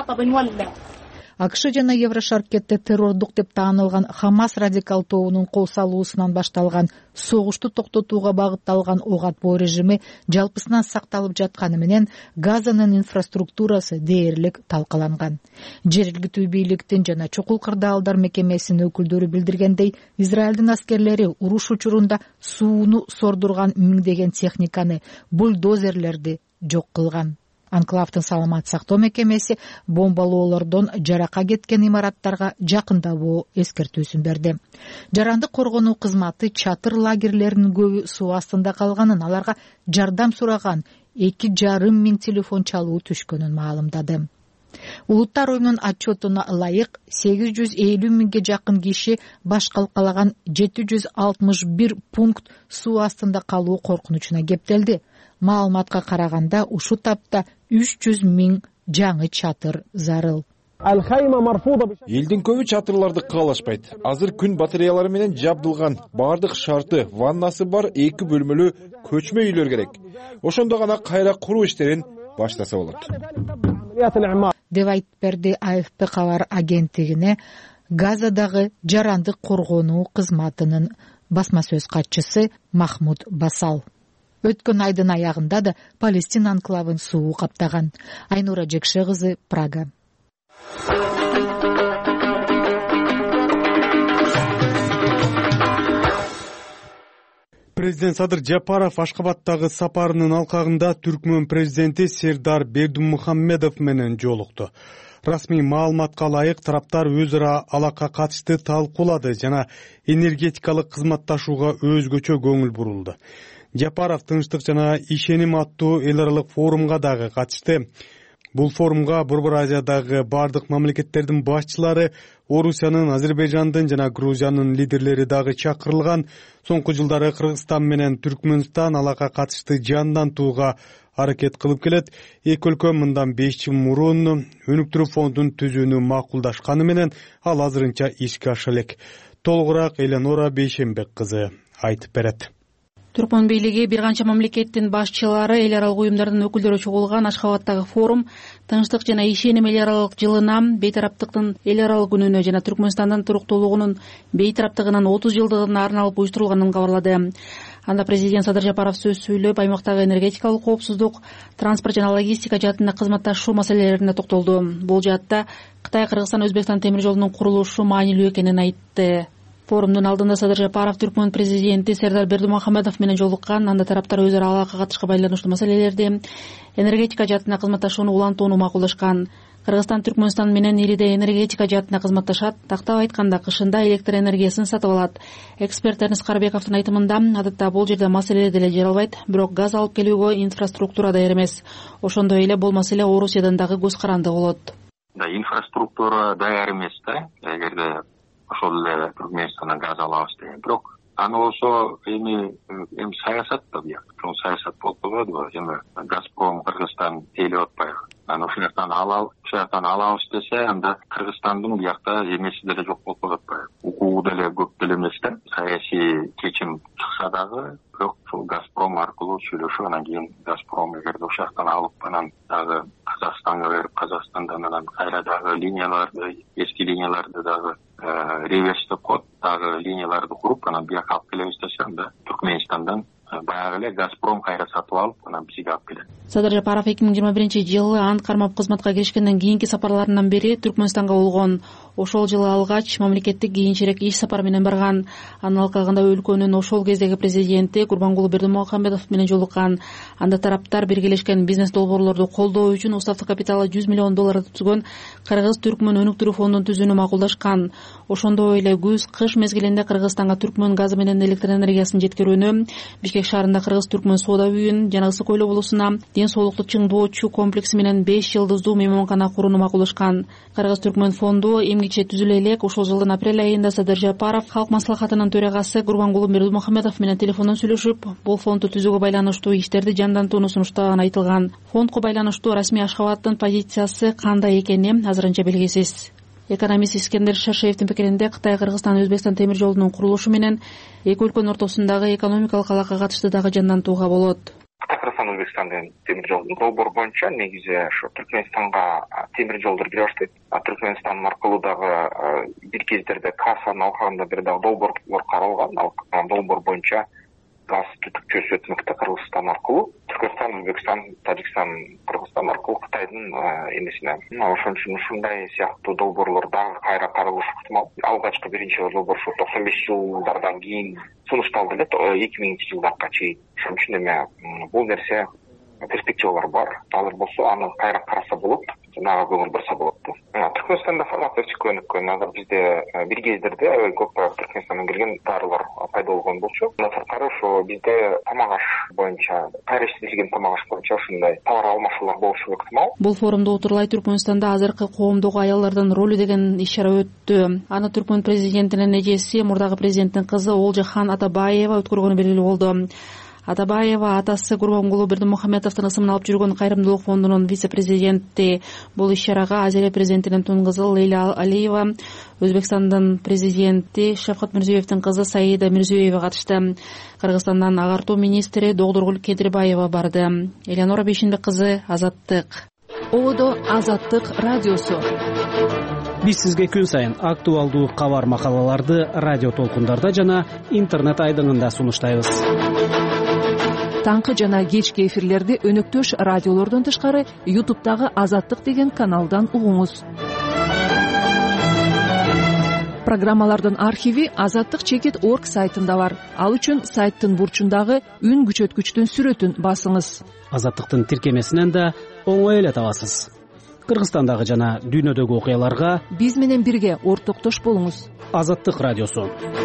АКШ жана Еврошаркетте террордук деп таанылган Хамас радикал тобунун кол салуусунан башталган согушту токтотууга багытталган ок атпоо режими жалпысынан сакталып жатканы менен Газанын инфраструктурасы дээрлик талкаланган. Жергиликтүү бийликтин жана чокул кырдаалдар мекемесинин өкүлдөрү билдиргендей, Израилдин аскерлери уруш учурунда сууну сордурган миңдеген техниканы, бульдозерлерди жок кылган. Анклавдын саламат сактоо мекемеси бомбалоолордон жарака кеткен имараттарга жакындабоо эскертүүсүн берди. Жарандык коргонуу кызматы чатыр лагерлеринин көбү суу астында калганын, аларга жардам сураган 2,5 миң телефон чалуу түшкөнүн маалымдады. Улуттар оюнунун отчетуна ылайык 850 миңге жакын киши баш калкалаган 761 пункт суу астында калуу коркунучуна кептелди. Маалыматка караганда ушу тапта 300 миң жаңы чатыр зарыл. Элдин көбү чатырларды каалашпайт. Азыр күн батареялары менен жабдылган, бардык шарты, ваннасы бар 2 бөлмөлүү көчмө үйлөр керек. Ошондо гана кайра куруу иштерин баштаса болот. Деп айтып берди АФП кабар агенттигине Газадагы жарандык коргонуу кызматынын басма сөз катчысы Махмуд Басал. Өткөн айдын аягында да Палестин анклавын суу каптаган. Айнура Жекше кызы, Прага. Президент Садыр Жапаров Ашкабадтагы сапарынын алкагында Түркмөн президенти Сердар Бердимухаммедов менен жолукту. Расмий маалыматка ылайык тараптар өз ара алакка катышты талкуулады жана энергетикалык кызматташууга өзгөчө көңүл бурулду. Жапаров тынчтык жана ишеним аттуу эл аралык форумга дагы катышты. Бул форумга Борбор Азиядагы бардык мамлекеттердин башчылары, Орусиянын, Азербайжандын жана Грузиянын лидерлери дагы чакырылган. Соңку жылдары Кыргызстан менен Түркмөнстан алакка катышты жандантууга аракет кылып келет. Эки өлкө мындан 5 жыл мурун өнүктүрүү фондун түзүүнү макулдашканы менен ал азырынча ишке аша элек. Толугураак Эленора Бейшенбек кызы айтып берет. Түркмөн бийлиги бир канча мамлекеттин башчылары, эл аралык уюмдардын өкүлдөрү чогулган Ашхабадтагы форум тынчтык жана ишеним эл аралык жылына, бейтараптыктын эл аралык күнүнө жана Түркмөнстандын туруктуулугунун бейтараптыгынын 30 жылдыгына арналып уюштурулганын кабарлады. Анда президент Садыр Жапаров сөз сүйлөп, аймактагы энергетикалык коопсуздук, транспорт жана логистика жаатында кызматташуу маселелерине токтолду. Бул жаатта Кытай, Кыргызстан, Өзбекстан темир жолунун курулушу маанилүү экенин айтты. Форумдун алдында Садыр Жапаров Түркмөн президенти Сердар Бердимухамедов менен жолуккан. Анда тараптар өз ара алака катышка байланыштуу маселелерди, энергетика жаатында кызматташууну улантууну макулдашкан. Кыргызстан Түркмөнстан менен ириде энергетика жаатында кызматташат. Тактап айтканда, кышында электр энергиясын сатып алат. Эксперт Эрнест Карабековдун айтымында, адатта бул жерде маселе деле жаралбайт, бирок газ алып келүүгө инфраструктура даяр эмес. Ошондой эле бул маселе Орусиядан дагы көз каранды болот. Инфраструктура даяр эмес да, эгерде ошол эле Түркмөнстандан газ алабыз деген. Бирок аны болсо эми саясат да бияк. Ошол саясат болуп калбадыбы? Эми Газпром Кыргызстан тейлеп атпайбы? Аны ошол жактан алабыз десе, анда Кыргызстандын биякта эмеси деле жок болуп атпайбы? Укугу деле көп деле эмес да. Саясий чечим чыкса дагы, бирок ушул Газпром аркылуу сүйлөшүп, анан кийин Газпром эгерде ошол жактан алып, анан дагы Казакстанга берип, Казакстандан анан кайра дагы линияларды, эски линияларды дагы реверс деп коет, дагы линияларды куруп, анан бияка алып келебиз десе, анда Түркмөнстандан баягы эле Газпром кайра сатып алып, анан бизге алып келет. Садыр Жапаров 2021-жылы ант кармап кызматка киришкенден кийинки сапарларынан бери Түркмөнстанга болгон. Ошол жылы алгач мамлекеттик кийинчерээк иш сапар менен барган. Анын алкагында өлкөнүн ошол кездеги президенти Курбангулы Бердимухамедов менен жолуккан. Анда тараптар биргелешкен бизнес долбоорлорду колдоо үчүн уставдык капиталы $100 миллион түзгөн Кыргыз-Түркмөн өнүктүрүү фондун түзүүнү макулдашкан. Ошондой эле күз-кыш мезгилинде Кыргызстанга Түркмөн газы менен электр энергиясын жеткирүүнү, Бишкек шаарында Кыргыз-Түркмөн соода үйүн жана ысык койлоо болусуна ден соолукту чыңдоочу комплекси менен 5 жылдыздуу мейманкана курууну макулдашкан. Кыргыз-Түркмөн фонду эмгиче түзүлө элек. Ошол жылдын апрель айында Садыр Жапаров халк маслахатынын төрагасы Курбангулы Бердимухамедов менен телефондон сүйлөшүп, бул фондду түзүүгө байланыштуу иштерди жандантууну сунуштаганы айтылган. Фондко байланыштуу расмий Ашхабадтын позициясы кандай экени азырынча белгисиз. Экономист Искендер Шаршеевдин пикиринде, Кытай, Кыргызстан, Өзбекстан темир жолунун курулушу менен эки өлкөнүн ортосундагы экономикалык алака катышты дагы жандантууга болот. Кыргызстан, Өзбекстандын темир жолунун долбоор боюнча негизи ошо Түркмөнстанга темир жолдор кире баштайт. Түркмөнстан аркылуу дагы бир кездерде Касанын алкагында бир дагы долбоорлор каралган. Ал долбоор боюнча газ түтүкчөсү өтмөктө Кыргызстан аркылуу. Түркмөнстан, Өзбекстан, Тажикстан, Кыргызстан аркылуу Кытайдын эмесине. Ошон үчүн ушундай сыяктуу долбоорлор дагы кайра каралышы ыктымал. Алгачкы биринчи долбоор 95 жылдардан кийин сунушталды эле, 2000-жылдарга чейин. Ошон үчүн эми бул нерсе перспективалар бар. Азыр болсо аны кайра караса болот, жанагы көңүл бурса болот да. Түркмөнстанда фармацевтика өнүккөн. Азыр бизде бир кездерде көп Түркмөнстандан келген дарылар пайда болгон болчу. Мына сырткары ошо бизде тамак аш боюнча, кайра иштетилген тамак аш боюнча ушундай товар алмашуулар болушу ыктымал. Бул форумда отурлай Түркмөнстанда азыркы коомдогу аялдардын ролу деген ишара өттү. Аны Түркмөн президентинин эжеси, мурдагы президенттин кызы Олжахан Атабаева өткөргөнү белгилүү болду. Атабаева атасы Курбангулы Бердимухамедовдун ысымын алып жүргөн Кайрымдуулук фондунун вице-президенти. Бул иш-чарага Азия президентинин тун кызы Лейла Алиева, Өзбекстандын президенти Шавкат Мирзиёевдин кызы Саида Мирзиёева катышты. Кыргызстандан агартуу министри Догдургул Кедирбаева барды. Эленора Бейшенбек кызы, Азаттык. Одо Азаттык радиосу. Биз сизге күн сайын актуалдуу кабар макалаларды радио толкундарда жана интернет айдыңында сунуштайбыз. Таңкы жана кечки эфирлерди өнөктөш радиолордон тышкары YouTube'дагы Азаттык деген каналдан угуңуз. Программалардын архиви azattik.org сайтында бар. Ал үчүн сайттын бурчундагы үн күчөткүчтүн сүрөтүн басыңыз. Азаттыктын тиркемесинен да оңой эле табасыз. Кыргызстандагы жана дүйнөдөгү окуяларга биз менен бирге ортоктош болуңуз. Азаттык радиосу.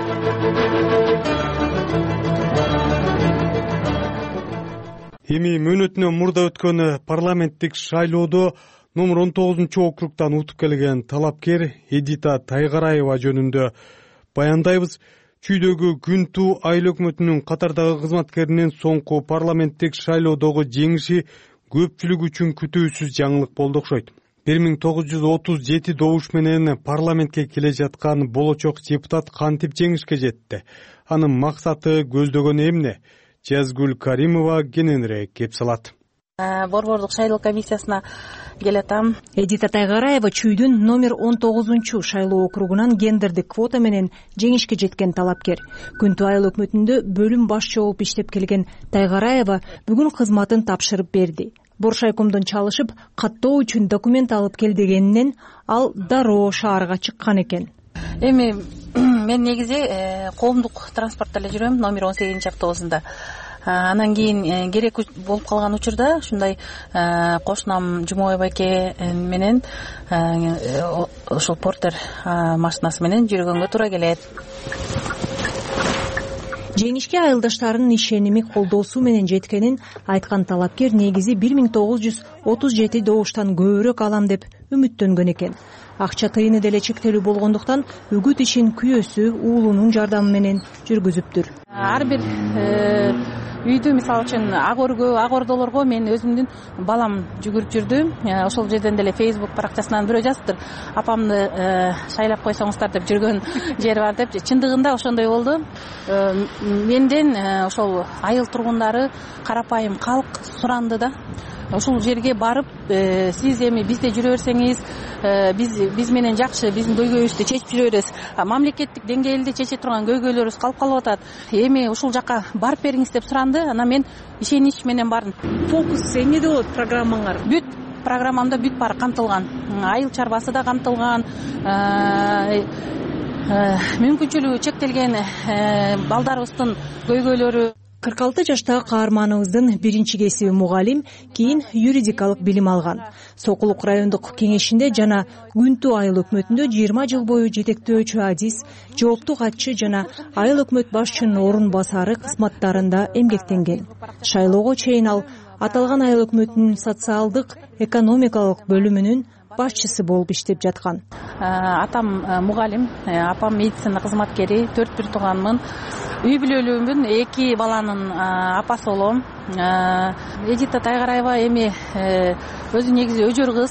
Эми мөөнөтүнөн мурда өткөн парламенттик шайлоодо номер 19-округдан утуп келген талапкер Эдита Тайгараева жөнүндө баяндайбыз. Чүйдөгү Күн Туу айыл өкмөтүнүн катардагы кызматкеринин соңку парламенттик шайлоодогу жеңиши көпчүлүк үчүн күтүүсүз жаңылык болду окшойт. 1937 добуш менен парламентке келе жаткан болочок депутат кантип жеңишке жетти? Анын максаты, көздөгөнү эмне? Жазгүл Каримова кененирээк кеп салат. Борбордук шайлоо комиссиясына келатам. Эдита Тайгараева Чүйдүн номер 19 шайлоо округунан гендердик квота менен жеңишке жеткен талапкер. Күн Туу айыл өкмөтүндө бөлүм башчы болуп иштеп келген Тайгараева бүгүн кызматын тапшырып берди. Боршайкомдон чалышып, каттоо үчүн документ алып кел дегенинен ал дароо шаарга чыккан экен. Эми мен негизи коомдук транспортто эле жүрөм, номер 18 автобусунда. Анан кийин керек болуп калган учурда ушундай кошунам Жумабай байке менен ошол портер машинасы менен жүргөнгө туура келет. Жеңишке айылдаштарынын ишеними, колдоосу менен жеткенин айткан талапкер негизи 1937 добуштан көбүрөөк алам деп үмүттөнгөн экен. Акча тыйыны деле чектелүү болгондуктан үгүт ишин күйөөсү, уулунун жардамы менен жүргүзүптүр. Ар бир үйдү, мисалы үчүн ак ордолорго мен өзүмдүн балам жүгүрүп жүрдү. Ошол жерден деле Facebook баракчасынан бирөө жазыптыр. Апамды шайлап койсоңуздар деп жүргөн жери бар деп. Чындыгында ошондой болду. Менден ошол айыл тургундары, карапайым калк суранды да. Ушул жерге барып, сиз эми бизде жүрө берсеңиз, биз менен жакшы биздин көйгөйүбүздү чечип жүрө беребиз. Мамлекеттик деңгээлде чече турган көйгөйлөрүбүз калып атат. Эми ушул жака барып бериңиз деп суранды. Анан мен ишенич менен бардым. Фокус эмнеде болот программаңар? Бүт программамда бүт баары камтылган. Айыл чарбасы да камтылган. Мүмкүнчүлүгү чектелген балдарыбыздын көйгөйлөрү. 46 жаштагы каарманыбыздын биринчи кесиби мугалим, кийин юридикалык билим алган. Сокулук райондук кеңешинде жана Күн Туу айыл өкмөтүндө 20 жыл бою жетектөөчү адис, жооптуу катчы жана айыл өкмөт башчынын орун басары кызматтарында эмгектенген. Шайлоого чейин ал аталган айыл өкмөтүнүн социалдык, экономикалык бөлүмүнүн башчысы болуп иштеп жаткан. Атам мугалим, апам медицина кызматкери, 4 бир тууганмын. Үй бүлөлүүмүн, 2 баланын апасы болом. Эдита Тайгараева эми өзү негизи өжөр кыз.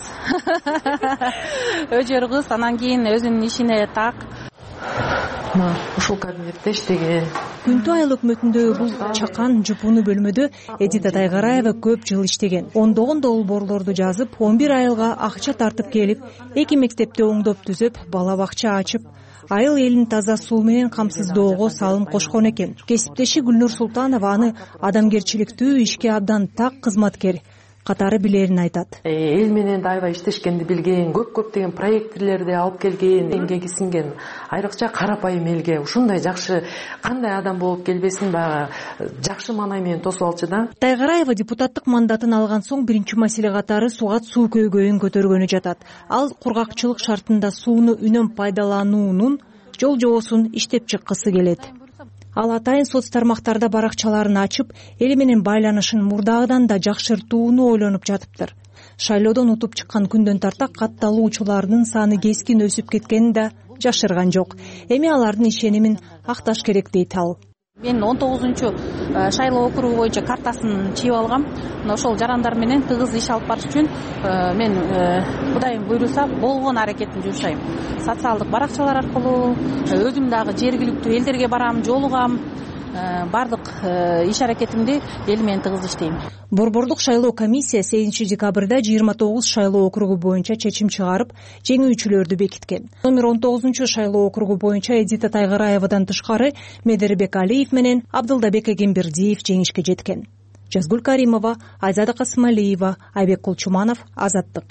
Өжөр кыз, анан кийин өзүнүн ишине так. Ушул кабинетте иштеген. Күн Туу айыл өкмөтүндөгү бул чакан жупуну бөлмөдө Эдита Тайгараева көп жыл иштеген. Ондогон долбоорлорду жазып, 11 айылга акча тартып келип, 2 мектепти оңдоп түзөп, бала бакча ачып, айыл элин таза суу менен камсыздоого салым кошкон экен. Кесиптеши Гүлнур Султанова аны адамгерчиликтүү, ишке абдан так кызматкер катары билерин айтат. Эл менен да аябай иштешкенди билген, көптөгөн проектлерди алып келген, эмгеги сиңген. Айрыкча карапайым элге ушундай жакшы кандай адам болуп келбесин баягы жакшы маанай менен тосуп алчу да. Тайгараева депутаттык мандатын алган соң биринчи маселе катары сугат суу көйгөйүн көтөргөнү жатат. Ал кургакчылык шартында сууну үнөм пайдалануунун жол жобосун иштеп чыккысы келет. Ал атайын соц тармактарда баракчаларын ачып, эл менен байланышын мурдагыдан да жакшыртууну ойлонуп жатыптыр. Шайлоодон утуп чыккан күндөн тарта катталуучулардын саны кескин өсүп кеткенин да жашырган жок. Эми алардын ишенимин акташ керек дейт ал. Мен 19-чу шайлоо округу боюнча картасын чийип алгам. Ошол жарандар менен тыгыз иш алып барыш үчүн мен Кудайым буйруса болгон аракетин жумшайм. Социалдык баракчалар аркылуу өзүм дагы жергиликтүү элдерге барам, жолугам. Бардык иш аракетимди эл менен тыгыз иштейм. Борбордук шайлоо комиссия 8 декабрда 29 шайлоо округу боюнча чечим чыгарып, жеңүүчүлөрдү бекиткен. Номер 19 шайлоо округу боюнча Эдита Тайгараевадан тышкары Медербек Алиев менен Абдылдабек Эгембердиев жеңишке жеткен. Жазгүл Каримова, Айзада Касымалиева, Айбек Кулчуманов, Азаттык.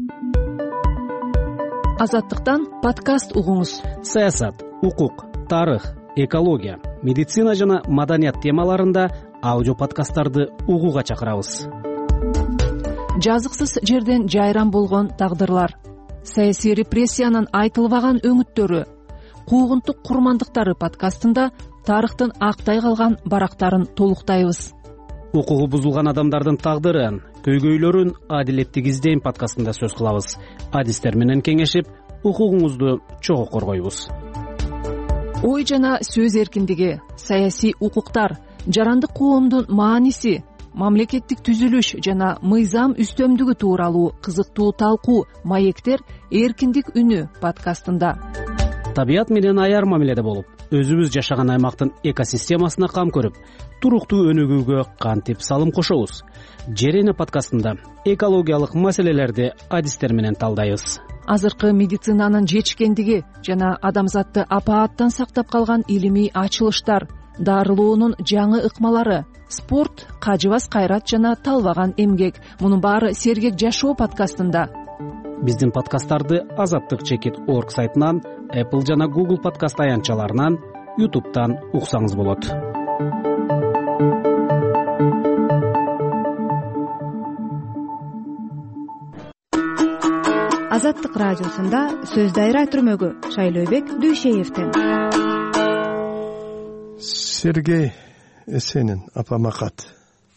Азаттыктан подкаст угуңуз. Саясат, укук, тарых, экология, медицина жана маданият темаларында аудио подкасттарды угууга чакырабыз. Жазыксыз жерден жайран болгон тагдырлар, саясий репрессиянын айтылбаган өңүттөрү, куугунтук курмандыктары подкастында тарыхтын актай калган барактарын толуктайбыз. Укугу бузулган адамдардын тагдырын, көйгөйлөрүн адилеттик издейм подкастында сөз кылабыз. Адистер менен кеңешип, укугуңузду чогуу коргойбуз. ой жана сөз эркиндиги, саясий укуктар, жарандык коомдун мааниси, мамлекеттик түзүлүш жана мыйзам үстөмдүгү тууралуу кызыктуу талкуу маектер эркиндик үнү подкастында. Табият менен аяр мамиледе болуп, өзүбүз жашаган аймактын экосистемасына кам көрүп, туруктуу өнүгүүгө кантип салым кошобуз? Жер эне подкастында экологиялык маселелерди адистер менен талдайбыз. Азыркы медицинанын жетишкендиги жана адамзатты апааттан сактап калган илимий ачылыштар, дарылоонун жаңы ыкмалары, спорт, кажыбас кайрат жана талбаган эмгек. Мунун баары Сергек жашоо подкастында. Биздин подкасттарды azattik.org сайтынан, Apple жана Google подкаст аянтчаларынан, YouTube'дан уксаңыз болот. Азаттык радиосунда сөз дайра түрмөгү Шайлообек Дүйшеевден. Сергей Эсенин апама кат.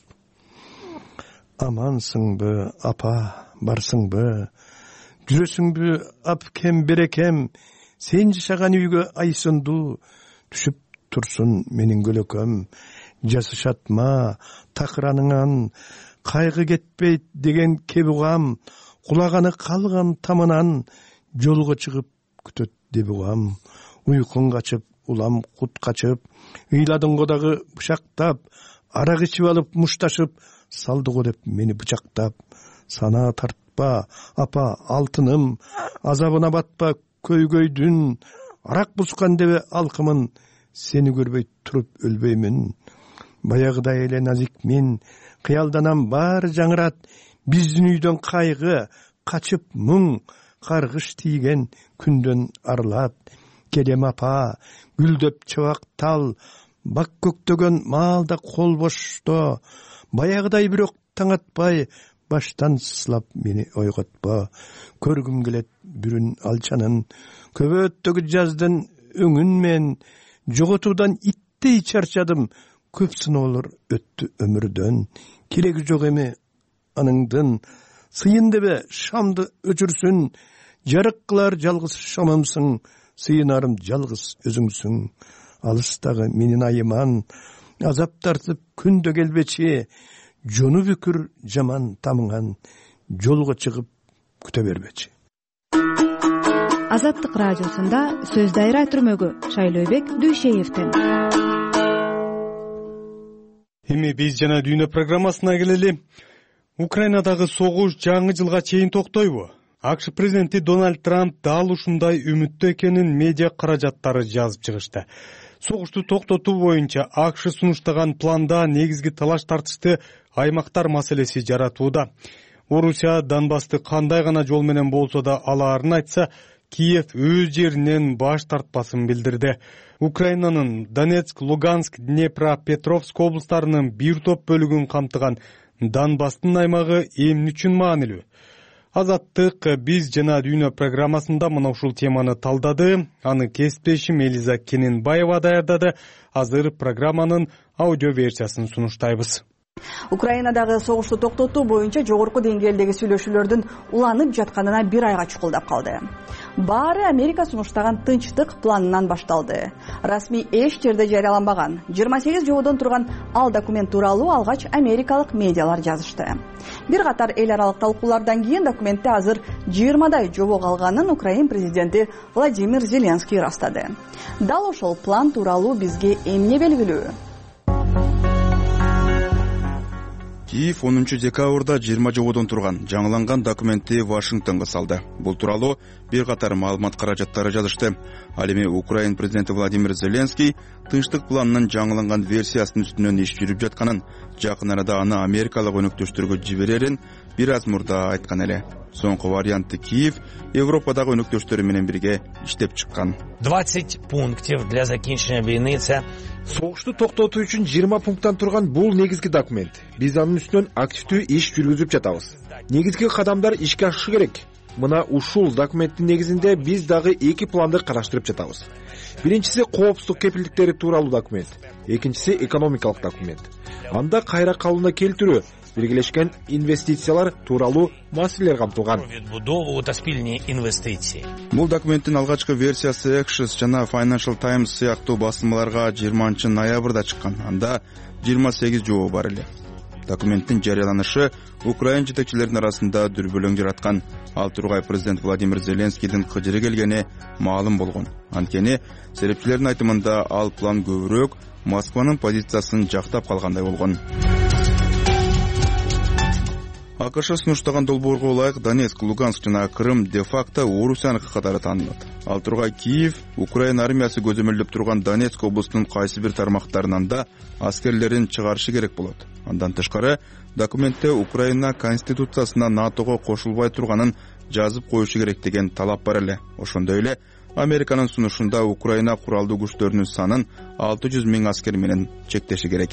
Амансыңбы, апа, барсыңбы? Жүрөсүңбү, апкем, берекем? Сен жашаган үйгө айсынду түшүп турсун менин көлөкөм. Жасышатма такыраныңан, кайгы кетпейт деген кебугам. Кулаганы калган тамынан жолго чыгып күтөт деп угам. Уйкун качып, улам кут качып, ыйладыңго дагы бычактап, арак ичип алып мушташып, салдыго деп мени бычактап. Сана тартпа, апа, алтыным, азабына батпа көйгөйдүн, арак бускан дебе алкымын, сени көрбөй туруп өлбөймүн. Баягыдай эле назикмин, кыялданам баары жаңырат, биздин үйдөн кайгы, качып мұң, каргыш тийген күндөн арылат. Келем апа, гүлдөп чабак тал, бак көктөгөн маалда кол бошто, баягыдай бирок таң атпай, баштан сылап мени ойготпо. Көргүм келет бүрүн алчанын, көбөттөгү жаздын өңүн мен, жоготуудан иттей чарчадым, көп сыноолор өттү өмүрдөн. Кереги жок эми аныңдын, сыйын дебе шамды өчүрсүн, жарык кылар жалгыз шамымсың, сыйынарым жалгыз өзүңсүң. Алыстагы менин айыман, азап тартып күндө келбечи, жону бүкүр жаман тамыңан, жолго чыгып күтө бербечи. Азаттык радиосунда сөз дайра түрмөгү Шайлообек Дүйшеевден. Эми биз жана дүйнө программасына келели. Украинадагы согуш жаңы жылга чейин токтойбу? АКШ президенти Дональд Трамп дал ушундай үмүттүү экенин медиа каражаттары жазып чыгышты. Согушту токтотуу боюнча АКШ сунуштаган планда негизги талаш тартышты аймактар маселеси жаратууда. Орусия Донбассты кандай гана жол менен болсо да алаарын айтса, Киев өз жеринен баш тартпасын билдирди. Украинанын Донецк, Луганск, Днепропетровск облустарынын бир топ бөлүгүн камтыган Донбасстын аймагы эмне үчүн маанилүү? Азаттык биз жана дүйнө программасында мына ушул теманы талдады. Аны кесиптешим Элиза Кененбаева даярдады. Азыр программанын аудио версиясын сунуштайбыз. Украинадагы согушту токтотуу боюнча жогорку деңгээлдеги сүйлөшүүлөрдүн уланып жатканына бир айга чукулдап калды. Баары Америка сунуштаган тынчтык планынан башталды. Расмий эч жерде жарыяланбаган 28 жободон турган ал документ тууралуу алгач америкалык медиалар жазышты. Бир катар эл аралык талкуулардан кийин документте азыр 20дай жобо калганын Украин президенти Владимир Зеленский ырастады. Дал ошол план тууралуу бизге эмне белгилүү? Киев 10 декабрда 20 жободон турган жаңыланган документти Вашингтонго салды. Бул тууралуу бир катар маалымат каражаттары жазышты. Ал эми Украин президенти Владимир Зеленский тынчтык планынын жаңыланган версиясынын үстүнөн иш жүрүп жатканын, жакын арада аны америкалык өнөктөштөргө жиберерин бир аз мурда айткан эле. Соңку вариантты Киев Европадагы өнөктөштөрү менен бирге иштеп чыккан. 20 пунктов для закінчення війни — це согушту токтотуу үчүн 20 пункттан турган бул негизги документ. Биз анын үстүнөн активдүү иш жүргүзүп жатабыз. Негизги кадамдар ишке ашышы керек. Мына ушул документтин негизинде биз дагы 2 планды караштырып жатабыз. Биринчиси коопсуздук кепилдиктери тууралуу документ, экинчиси экономикалык документ. Анда кайра калууна келтирүү, биргелешкен инвестициялар тууралуу маселелер камтылган. Бул документтин алгачкы версиясы Axios жана Financial Times сыяктуу басылмаларга 20 ноябрда чыккан. Анда 28 жообу бар эле. Документтин жарыяланышы Украин жетекчилеринин арасында дүрбөлөң жараткан. Ал тургай президент Владимир Зеленскийдин кыжыры келгени маалым болгон. Анткени серепчилердин айтымында ал план көбүрөөк Москванын позициясын жактап калгандай болгон. АКШ сунуштаган долбоорго ылайык Донецк, Луганск жана Крым де-факто Орусияныкы катары таанылат. Ал тургай Киев Украина армиясы көзөмөлдөп турган Донецк облусунун кайсы бир тармактарынан да аскерлерин чыгарышы керек болот. Андан тышкары документте Украина конституциясына НАТОго кошулбай турганын жазып коюшу керек деген талап бар эле. Ошондой эле Американын сунушунда Украина куралдуу күчтөрүнүн санын 600 000 аскер менен чектеши керек.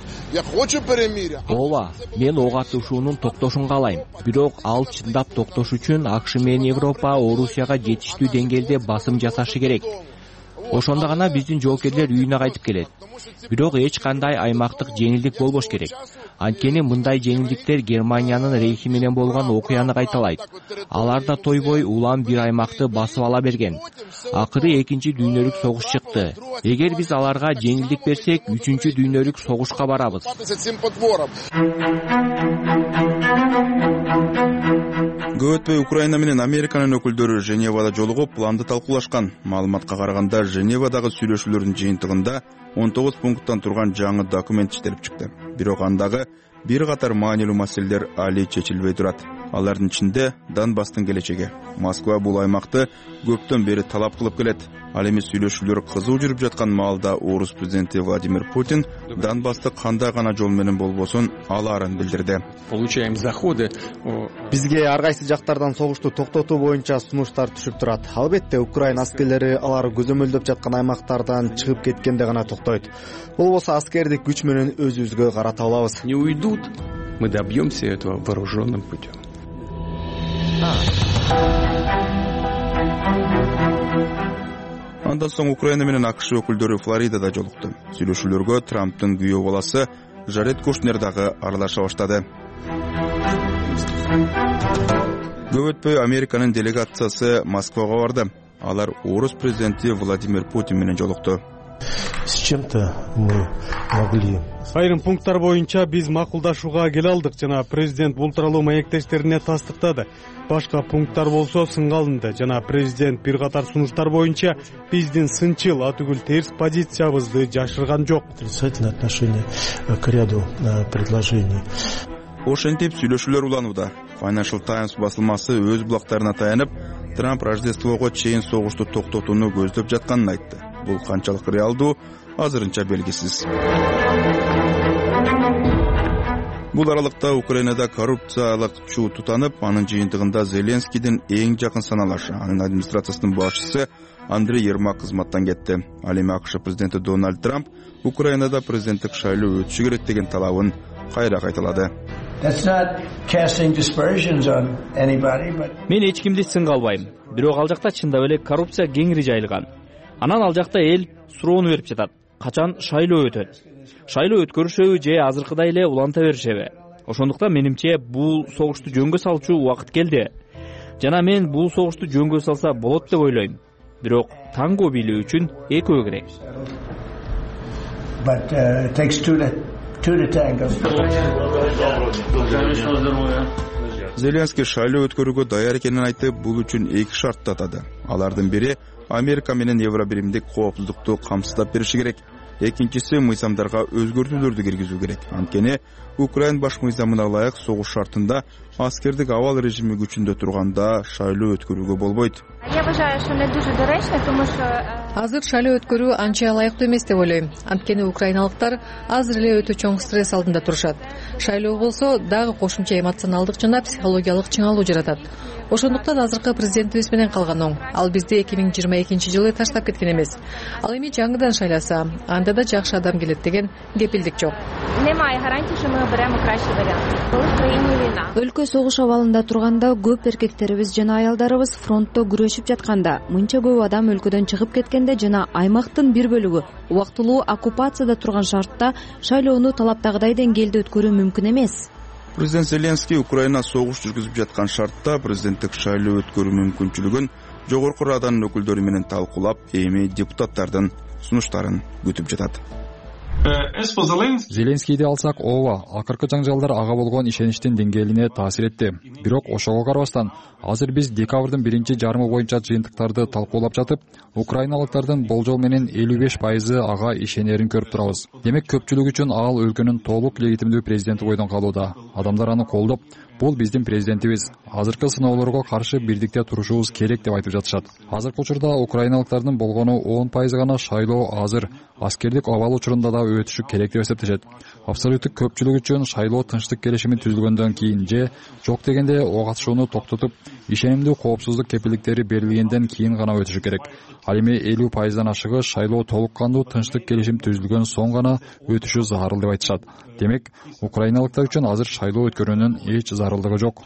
Ооба, мен ок атышуунун токтошун каалайм. Бирок ал чындап токтош үчүн АКШ менен Европа Орусияга жетиштүү деңгээлде басым жасашы керек. Ошондо гана биздин жоокерлер үйүнө кайтып келет. Бирок эч кандай аймактык жеңилдик болбош керек. Анткени мындай жеңилдиктер Германиянын рейхи менен болгон окуяны кайталайт. Алар да тойбой улам бир аймакты басып ала берген. Акыры экинчи дүйнөлүк согуш чыкты. Эгер биз аларга жеңилдик берсек, үчүнчү дүйнөлүк согушка барабыз. Көп өтпөй Украина менен Американын өкүлдөрү Женевада жолугуп, планды талкуулашкан. Маалыматка караганда, Женевадагы сүйлөшүүлөрдүн жыйынтыгында 19 пункттан турган жаңы документ иштелип чыкты. Бирок андагы бир катар маанилүү маселелер али чечилбей турат. Алардын ичинде Донбасстын келечеги. Москва бул аймакты көптөн бери талап кылып келет. Ал эми сүйлөшүүлөр кызуу жүрүп жаткан маалда Орус президенти Владимир Путин Донбассты кандай гана жол менен болбосун алаарын билдирди. Бизге ар кайсы жактардан согушту токтотуу боюнча сунуштар түшүп турат. Албетте Украина аскерлери алар көзөмөлдөп жаткан аймактардан чыгып кеткенде гана токтойт. Болбосо аскердик күч менен өзүбүзгө карата алабыз. Не уйдут, мы добьемся этого вооруженным путем. Андан соң Украина менен АКШ өкүлдөрү Флоридада жолукту. Сүйлөшүүлөргө Трамптын күйөө баласы Жаред Кушнер дагы аралаша баштады. Көп өтпөй Американын делегациясы Москвага барды. Алар Орус президенти Владимир Путин менен жолукту. С чем-то мы могли. Айрым пункттар боюнча биз макулдашууга келе алдык жана президент бул тууралуу маектештерине тастыктады. Башка пункттар болсо сынга алынды жана президент бир катар сунуштар боюнча биздин сынчыл атүгүл терс позициябызды жашырган жок. Отрицательное отношение к ряду предложений. Ошентип сүйлөшүүлөр уланууда. Financial Times басылмасы өз булактарына таянып, Трамп Рождествого чейин согушту токтотууну көздөп жатканын айтты. Бул канчалык реалдуу азырынча белгисиз. Бул аралыкта Украинада коррупциялык чуу тутанып, анын жыйынтыгында Зеленскийдин эң жакын саналашы, анын администрациясынын башчысы Андрей Ермак кызматтан кетти. Ал эми АКШ президенти Дональд Трамп Украинада президенттик шайлоо өтүшү керек деген талабын кайра кайталады. Мен эч кимди сынга албайм. Бирок ал жакта чындап эле коррупция кеңири жайылган. Анан ал жакта эл суроону берип жатат. Качан шайлоо өтөт? Шайлоо өткөрүшөбү же азыркыдай эле уланта беришеби? Ошондуктан менимче бул согушту жөнгө салчу убакыт келди. Жана мен бул согушту жөнгө салса болот деп ойлойм. Бирок танго бийлөө үчүн экөө керек. Зеленский шайлоо өткөрүүгө даяр экенин айтып, бул үчүн эки шартты атады. Алардын бири Америка менен Евробиримдик коопсуздукту камсыздап бериши керек. Экинчиси мыйзамдарга өзгөртүүлөрдү киргизүү керек. Анткени Украин баш мыйзамына ылайык согуш шартында аскердик абал режими күчүндө турганда шайлоо өткөрүүгө болбойт. Азыр шайлоо өткөрүү анча ылайыктуу эмес деп ойлойм. Анткени украиналыктар азыр эле өтө чоң стресс алдында турушат. Шайлоо болсо дагы кошумча эмоционалдык жана психологиялык чыңалуу жаратат. Ошондуктан азыркы президентибиз менен калган оң. Ал бизди 2022 жылы таштап кеткен эмес. Ал эми жаңыдан шайласа, анда да жакшы адам келет деген кепилдик жок. Өлкө согуш абалында турганда көп эркектерибиз жана аялдарыбыз фронтто күрөшүп жатканда, мынча көп адам өлкөдөн чыгып кеткенде жана аймактын бир бөлүгү убактылуу оккупацияда турган шартта шайлоону талаптагыдай деңгээлде өткөрүү мүмкүн эмес. Президент Зеленский Украина согуш жүргүзүп жаткан шартта президенттик шайлоо өткөрүү мүмкүнчүлүгүн жогорку раданын өкүлдөрү менен талкуулап, эми депутаттардын сунуштарын күтүп жатат. Зеленскийди алсак, ооба, акыркы жаңжалдар ага болгон ишеничтин деңгээлине таасир этти. Бирок ошого карабастан, азыр биз декабрдын биринчи жарымы боюнча жыйынтыктарды талкуулап жатып, украиналыктардын болжол менен 55% ага ишенерин көрүп турабыз. Демек көпчүлүк үчүн ал өлкөнүн толук легитимдүү президенти бойдон калууда. Адамдар аны колдоп, бул биздин президентибиз, азыркы сыноолорго каршы бирдикте турушубуз керек деп айтып жатышат. Азыркы учурда украиналыктардын болгону 10% гана шайлоо азыр аскердик абал учурунда да өтүшү керек деп эсептешет. Абсолюттук көпчүлүк үчүн шайлоо тынчтык келишими түзүлгөндөн кийин же жок дегенде ок атышууну токтотуп, ишенимдүү коопсуздук кепилдиктери берилгенден кийин гана өтүшү керек. Ал эми 50%дан ашыгы шайлоо толук кандуу тынчтык келишим түзүлгөн соң гана өтүшү зарыл деп айтышат. Демек, украиналыктар үчүн азыр шайлоо өткөрүүнүн эч зарылдыгы жок.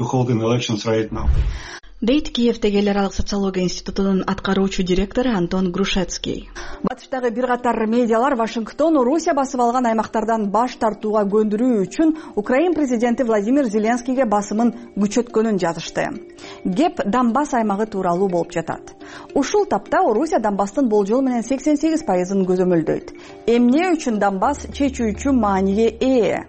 Дейт Киевдеги эл аралык социология институтунун аткаруучу директору Антон Грушецкий. Батыштагы бир катар медиалар Вашингтон Орусия басып алган аймактардан баш тартууга көндүрүү үчүн Украин президенти Владимир Зеленскийге басымын күчөткөнүн жазышты. Кеп Донбасс аймагы тууралуу болуп жатат. Ушул тапта Орусия Донбасстын болжол менен 88%-ын көзөмөлдөйт. Эмне үчүн Донбасс чечүүчү мааниге ээ?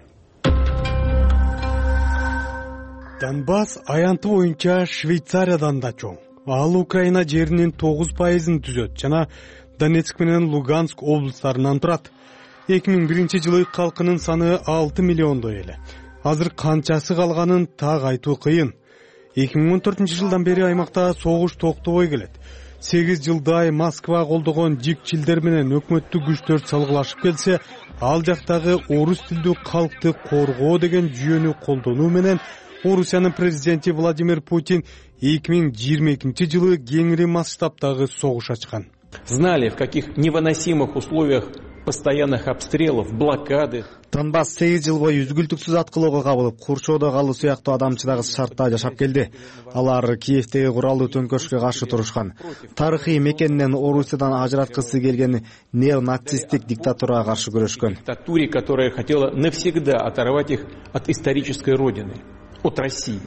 Донбасс аянты боюнча Швейцариядан да чоң. Ал Украина жеринин 9%-ын түзөт жана Донецк менен Луганск облустарынан турат. 2001-жылы калкынын саны 6 миллиондой эле. Азыр канчасы калганын так айтуу кыйын. 2014-жылдан бери аймакта согуш токтобой келет. 8 жылдай Москва колдогон жикчилдер менен өкмөттүк күчтөр салгылашып келсе, ал жактагы орус тилдүү калкты коргоо деген жүйөнү колдонуу менен Орусиянын президенти Владимир Путин 2022-жылы кеңири масштабтагы согуш ачкан. Знали, в каких невыносимых условиях постоянных обстрелов, блокады. Донбасс 8 жыл бою үзгүлтүксүз аткылоого кабылып, курчоодо калуу сыяктуу адамчыдагы шартта жашап келди. Алар Киевдеги куралдуу төңкөшкө каршы турушкан. Тарыхый мекенинен Орусиядан ажыраткысы келген неонацистик диктатурага каршы күрөшкөн. Диктатуре, которая хотела навсегда оторвать их от исторической родины, от России.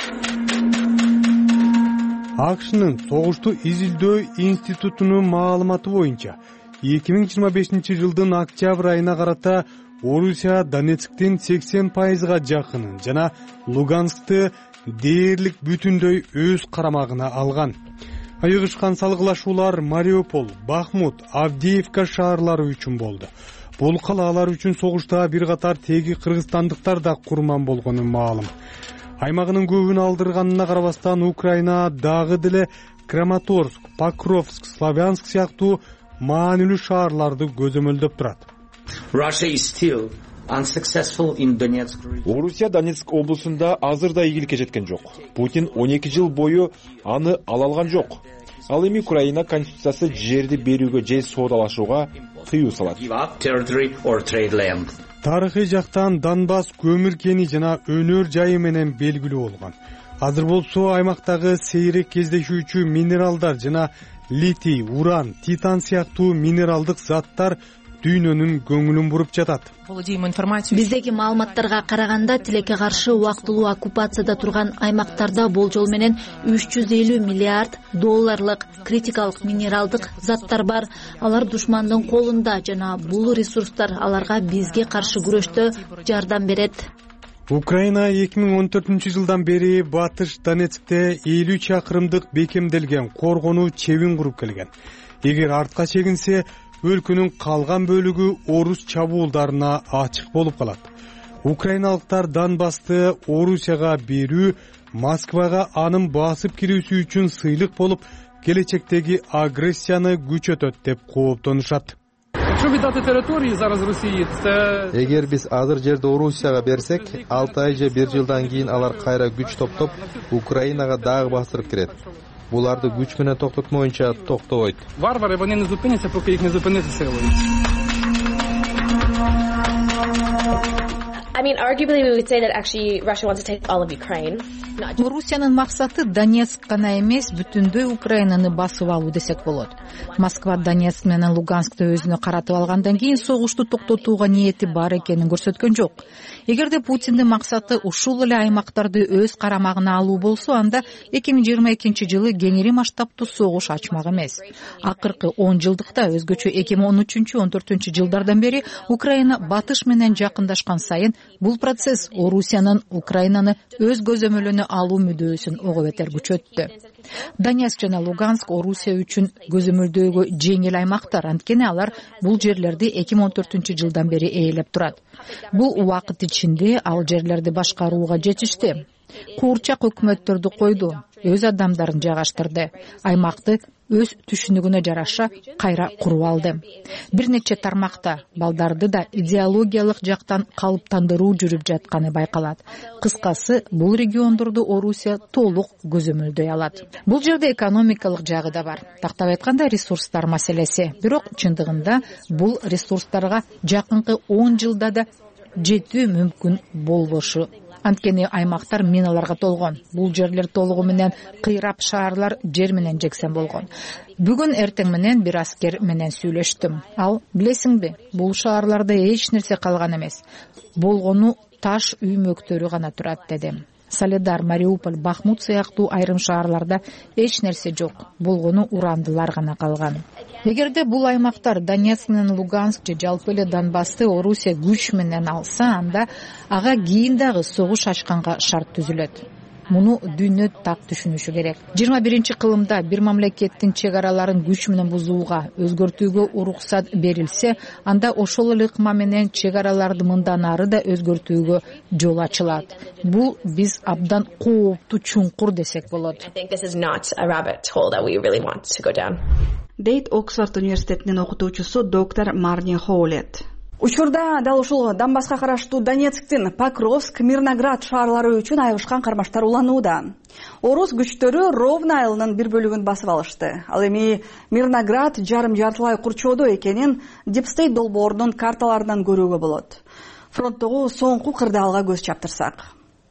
АКШнын согушту изилдөө институтунун маалыматы боюнча 2025-жылдын октябрь айына карата Орусия Донецктин 80%-га жакынын жана Луганскты дээрлик бүтүндөй өз карамагына алган. Айыгышкан салгылашуулар Мариуполь, Бахмут, Авдеевка шаарлары үчүн болду. Бул калаалар үчүн согушта бир катар теги кыргызстандыктар да курман болгону маалым. Аймагынын көбүн алдырганына карабастан Украина дагы деле Краматорск, Покровск, Славянск сыяктуу маанилүү шаарларды көзөмөлдөп турат. Орусия Донецк облусунда азыр да ийгиликке жеткен жок. Путин 12 жыл бою аны ала алган жок. Ал эми Украина конституциясы жерди берүүгө же соодалашууга тыюу салат. Тарыхый жактан Донбасс көмүр кени жана өнөр жайы менен белгилүү болгон. Азыр болсо аймактагы сейрек кездешүүчү минералдар жана литий, уран, титан сыяктуу минералдык заттар дүйнөнүн көңүлүн буруп жатат. Биздеги маалыматтарга караганда, тилекке каршы убактылуу оккупацияда турган аймактарда болжол менен 350 миллиард долларлык критикалык минералдык заттар бар. Алар душмандын колунда жана бул ресурстар аларга бизге каршы күрөштө жардам берет. Украина 2014-жылдан бери Батыш Донецкте 50 чакырымдык бекемделген коргонуу чебин куруп келген. Эгер артка чегинсе, өлкөнүн калган бөлүгү орус чабуулдарына ачык болуп калат. Украиналыктар Донбассты Орусияга берүү Москвага анын басып кирүүсү үчүн сыйлык болуп, келечектеги агрессияны күчөтөт деп кооптонушат. Эгер биз азыр жерди Орусияга берсек, 6 ай же 1 жылдан кийин алар кайра күч топтоп, Украинага дагы басырып кирет. Буларды күч менен токтотмоюнча токтобойт. Варвары вони не зупиняться, поки їх не зупинити силою. орусиянын максаты Донецк гана эмес, бүтүндөй Украинаны басып алуу десек болот. Москва Донецк менен Луганскты өзүнө каратып алгандан кийин согушту токтотууга ниети бар экенин көрсөткөн жок. Эгерде Путиндин максаты ушул эле аймактарды өз карамагына алуу болсо, анда 2022-жылы кеңири масштабтуу согуш ачмак эмес. Акыркы 10 жылдыкта өзгөчө 2013-14-жылдардан бери Украина батыш менен жакындашкан сайын бул процесс Орусиянын Украинаны өз көзөмөлүнө алуу мүдөөсүн ого бетер күчөттү. Донецк жана Луганск Орусия үчүн көзөмөлдөөгө жеңил аймактар, анткени алар бул жерлерди 2014-жылдан бери ээлеп турат. Бул убакыт ичинде ал жерлерди башкарууга жетишти. Куурчак өкмөттөрдү койду, өз адамдарын жайгаштырды, аймакты өз түшүнүгүнө жараша кайра куруп алды. Бир нече тармакта балдарды да идеологиялык жактан калыптандыруу жүрүп жатканы байкалат. Кыскасы, бул региондорду Орусия толук көзөмөлдөй алат. Бул жерде экономикалык жагы да бар. Тактап айтканда ресурстар маселеси. Бирок чындыгында бул ресурстарга жакынкы 10 жылда да жетүү мүмкүн болбошу. Анткени аймактар миналарга толгон. Бул жерлер толугу менен кыйрап, шаарлар жер менен жексен болгон. Бүгүн эртең менен бир аскер менен сүйлөштүм. Ал, билесиңби, бул шаарларда эч нерсе калган эмес. Болгону таш үй мөктөрү гана турат, деди. Солидар, Мариуполь, Бахмут сыяктуу айрым шаарларда эч нерсе жок. Болгону урандылар гана калган. Эгерде бул аймактар Донецк менен Луганск же жалпы эле Донбасты Орусия күч менен алса, анда ага кийин дагы согуш ачканга шарт түзүлөт. Муну дүйнө так түшүнүшү керек. 21-кылымда бир мамлекеттин чек араларын күч менен бузууга, өзгөртүүгө уруксат берилсе, анда ошол эле ыкма менен чек араларды мындан ары да өзгөртүүгө жол ачылат. Бул биз абдан кооптуу чуңкур десек болот. Дейт Оксфорд университетинин окутуучусу доктор Марни Хоулет. Учурда дал ушул Донбасска караштуу Донецктин Покровск, Мирноград шаарлары үчүн айыгышкан кармаштар уланууда. Орус күчтөрү Ровно айылынын бир бөлүгүн басып алышты. Ал эми Мирноград жарым-жартылай курчоодо экенин Deep State долбоорунун карталарынан көрүүгө болот. Фронттогу соңку кырдаалга көз чаптырсак.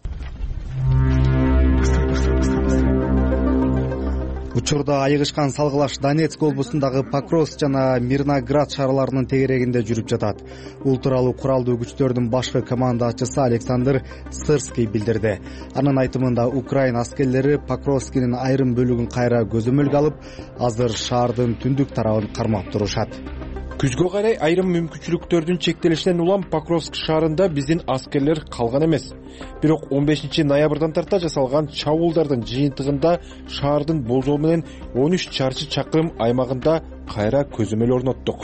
Учурда айыгышкан салгылаш Донецк облусундагы Покровск жана Мирноград шаарларынын тегерегинде жүрүп жатат. Бул тууралуу куралдуу күчтөрдүн башкы командачысы Александр Сырский билдирди. Анын айтымында Украина аскерлери Покровскинин айрым бөлүгүн кайра көзөмөлгө алып, азыр шаардын түндүк тарабын кармап турушат. Күзгө карай айрым мүмкүнчүлүктөрдүн чектелишинен улам Покровск шаарында биздин аскерлер калган эмес. Бирок 15-ноябрдан тарта жасалган чабуулдардын жыйынтыгында шаардын болжол менен 13 чарчы чакырым аймагында кайра көзөмөл орноттук.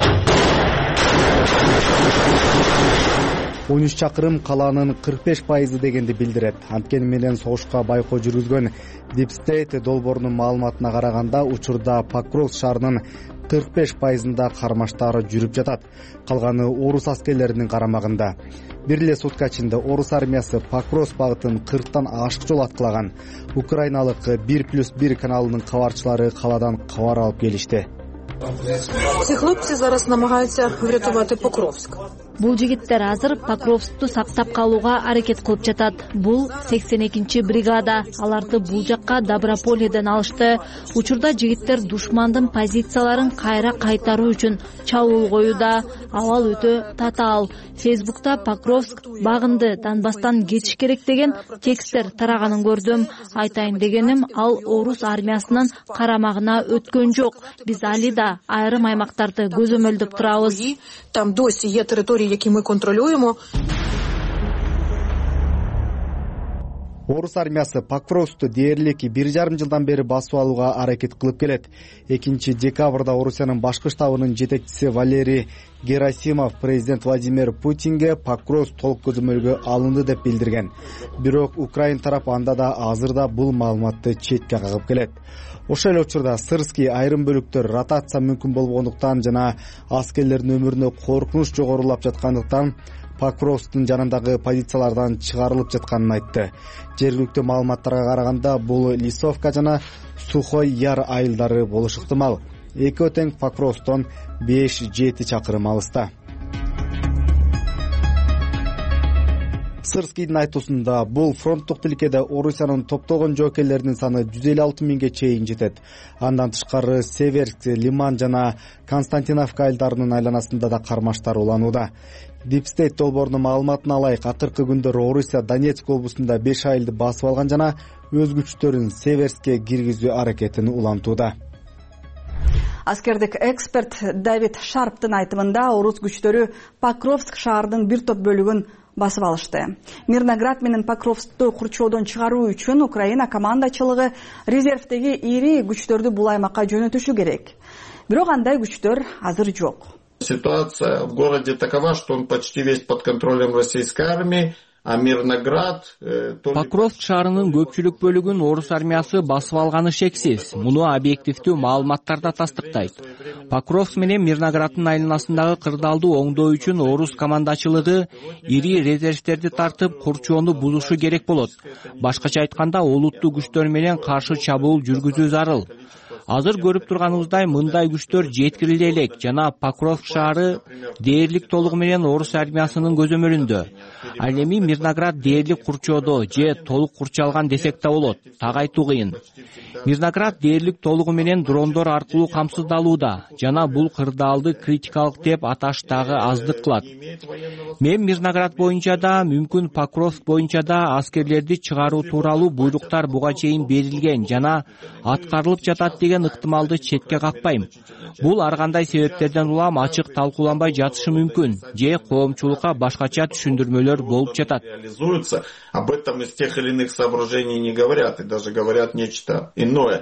13 чакырым калаанын 45% дегенди билдирет. Анткени менен согушка байкоо жүргүзгөн Deep State долбоорунун маалыматына караганда, учурда Покровск шаарынын 45%-ында кармаштары жүрүп жатат. Калганы орус аскерлеринин карамагында. Бир эле сутка ичинде орус армиясы Покровск багытын 40тан ашык жол аткылаган. Украиналык 1+1 каналынын кабарчылары калаадан кабар алып келишти. Ці хлопці зараз намагаються врятувати Покровск. Бул жигиттер азыр Покровскту сактап калууга аракет кылып жатат. Бул 82-чи бригада. Аларды бул жакка Доброполеден алышты. Учурда жигиттер душмандын позицияларын кайра кайтаруу үчүн чабуул коюуда. Абал өтө татаал. Фейсбукта Покровск багынды Донбастан кетиш керек деген тексттер тараганын көрдүм. Айтайын дегеним, ал орус армиясынын карамагына өткөн жок. Биз али да айрым аймактарды көзөмөлдөп турабыз. Там досі є території, які ми контролюємо. Орус армиясы Покровскты дээрлик 1,5 жылдан бери басып алууга аракет кылып келет. 2-декабрда Орусиянын башкы штабынын жетекчиси Валерий Герасимов президент Владимир Путинге Покровск толук көзөмөлгө алынды деп билдирген. Бирок Украина тарапы анда да азырда бул маалыматты четке кагып келет. Ошол эле учурда Сырский айрым бөлүктөр ротация мүмкүн болгондуктан жана аскерлердин өмүрүнө коркунуч жогорулап жаткандыктан Покровсктын жанындагы позициялардан чыгарылып жатканын айтты. Жергиликтүү маалыматтарга караганда бул Лисовка жана Сухой Яр айылдары болушу ыктымал. Экөө тең Покровсктон 5-7 чакырым алыста. Сырскийдин айтуусунда бул фронттук тилкеде Орусиянын топтогон жоокерлеринин саны 156 миңге чейин жетет. Андан тышкары Северск, Лиман жана Константиновка айылдарынын айланасында да кармаштар уланууда. Deep State долбоорунун маалыматына алайык, акыркы күндөрү Орусия Донецк облусунда 5 айылды басып алган жана өз күчтөрүн Северскке киргизүү аракетин улантууда. Аскердик эксперт Давид Шарптын айтымында орус күчтөрү Покровск шаарынын бир топ бөлүгүн басып алышты. Мирноград менен Покровскты курчоодон чыгаруу үчүн Украина командачылыгы резервдеги ири күчтөрдү бул аймакка жөнөтүшү керек. Бирок андай күчтөр азыр жок. Ситуация в городе такова, что он почти весь под контролем российской армии, а Мирноград... Покровск шаарынын көпчүлүк бөлүгүн орус армиясы басып алганы шексиз. Муну объективдүү маалыматтар да тастыктайт. Покровск менен Мирнограддын айланасындагы кырдаалды оңдоо үчүн орус командачылыгы ири резервдерди тартып, курчоону бузушу керек болот. Башкача айтканда, олуттуу күчтөр менен каршы чабуул жүргүзүү зарыл. Азыр көрүп турганыбыздай мындай күчтөр жеткириле элек жана Покровск шаары дээрлик толугу менен орус армиясынын көзөмөлүндө. Ал эми Мирноград дээрлик курчоодо же толук курчалган десек да болот. Так айтуу кыйын. Мирноград дээрлик толугу менен дрондор аркылуу камсыздалууда жана бул кырдаалды критикалык деп аташ дагы аздык кылат. Мен Мирноград боюнча да, мүмкүн Покровск боюнча да аскерлерди чыгаруу тууралуу буйруктар буга чейин берилген жана аткарылып жатат деген ыктымалды четке какпайм. Бул ар кандай себептерден улам ачык талкууланбай жатышы мүмкүн, же коомчулукка башкача түшүндүрмөлөр болуп жатат. Об этом из тех или иных соображений не говорят, и даже говорят нечто иное.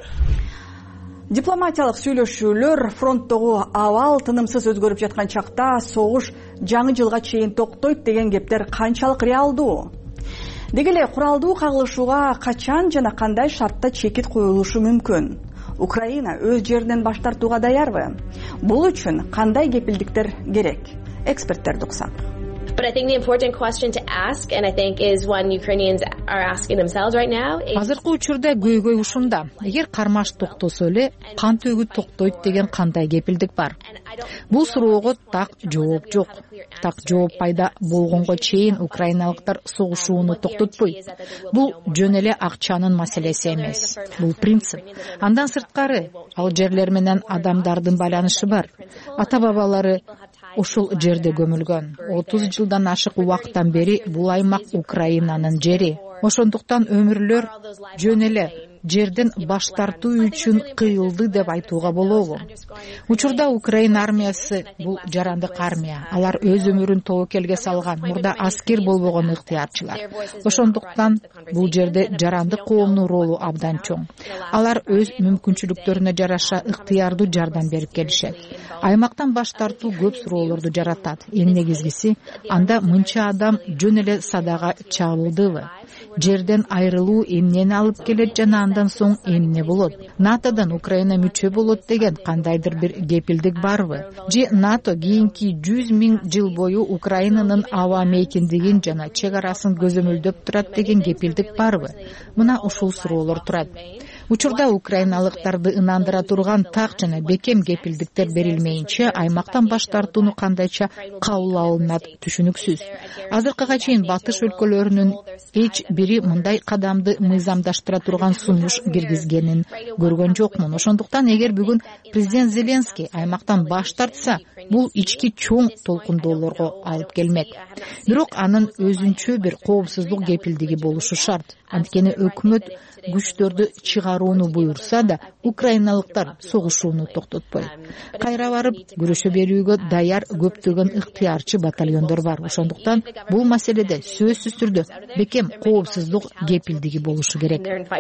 Дипломатиялык сүйлөшүүлөр фронттогу абал тынымсыз өзгөрүп жаткан чакта согуш жаңы жылга чейин токтойт деген кептер канчалык реалдуу? Деги эле куралдуу кагылышууга качан жана кандай шартта чекит коюлушу мүмкүн? Украина өз жеринен баш тартууга даярбы? Бул үчүн кандай кепилдиктер керек? Эксперттерди уксак. But I think the important question to ask, and I think is one Ukrainians are asking themselves right now. Азыркы учурда көйгөй ушунда. Эгер кармаш токтосо эле кан төгүү токтойт деген кандай кепилдик бар? Бул суроого так жооп жок. Так жооп пайда болгонго чейин украиналыктар согушууну токтотпойт. Бул жөн эле акчанын маселеси эмес. Бул принцип. Андан сырткары, ал жерлер менен адамдардын байланышы бар. Ата-бабалары ушул жерде көмүлгөн. 30 жылдан ашык убакыттан бери бул аймак Украинанын жери. Ошондуктан өмүрлөр жөн эле жерден баш тартуу үчүн кыйылды деп айтууга болобу? Учурда Украина армиясы бул жарандык армия. Алар өз өмүрүн тобокелге салган, мурда аскер болбогон ыктыярчылар. Ошондуктан бул жерде жарандык коомдун ролу абдан чоң. Алар өз мүмкүнчүлүктөрүнө жараша ыктыярдуу жардам берип келишет. Аймактан баш тартуу көп суроолорду жаратат. Эң негизгиси, анда мынча адам жөн эле садага чабылдыбы? Жерден айрылуу эмнени алып келет жана андан соң эмне болот? НАТОдон Украина мүчө болот деген кандайдыр бир кепилдик барбы? Же НАТО кийинки 100 миң жыл бою Украинанын аба мейкиндигин жана чек арасын көзөмөлдөп турат деген кепилдик барбы? Мына ушул суроолор турат. Учурда украиналыктарды ынандыра турган так жана бекем кепилдиктер берилмейинче аймактан баш тартууну кандайча кабыл алынат түшүнүксүз. Азыркыга чейин батыш өлкөлөрүнүн эч бири мындай кадамды мыйзамдаштыра турган сунуш киргизгенин көргөн жокмун. Ошондуктан эгер бүгүн президент Зеленский аймактан баш тартса, бул ички чоң толкундоолорго алып келмек. Бирок анын өзүнчө бир коопсуздук кепилдиги болушу шарт. Анткени өкмөт күчтөрдү чыгарууну буйрса да, украиналыктар согушууну токтотпойт. Кайра барып күрөшө берүүгө даяр көптөгөн ыктыярчы батальондор бар. Ошондуктан бул маселеде сөзсүз түрдө бекем коопсуздук кепилдиги болушу керек.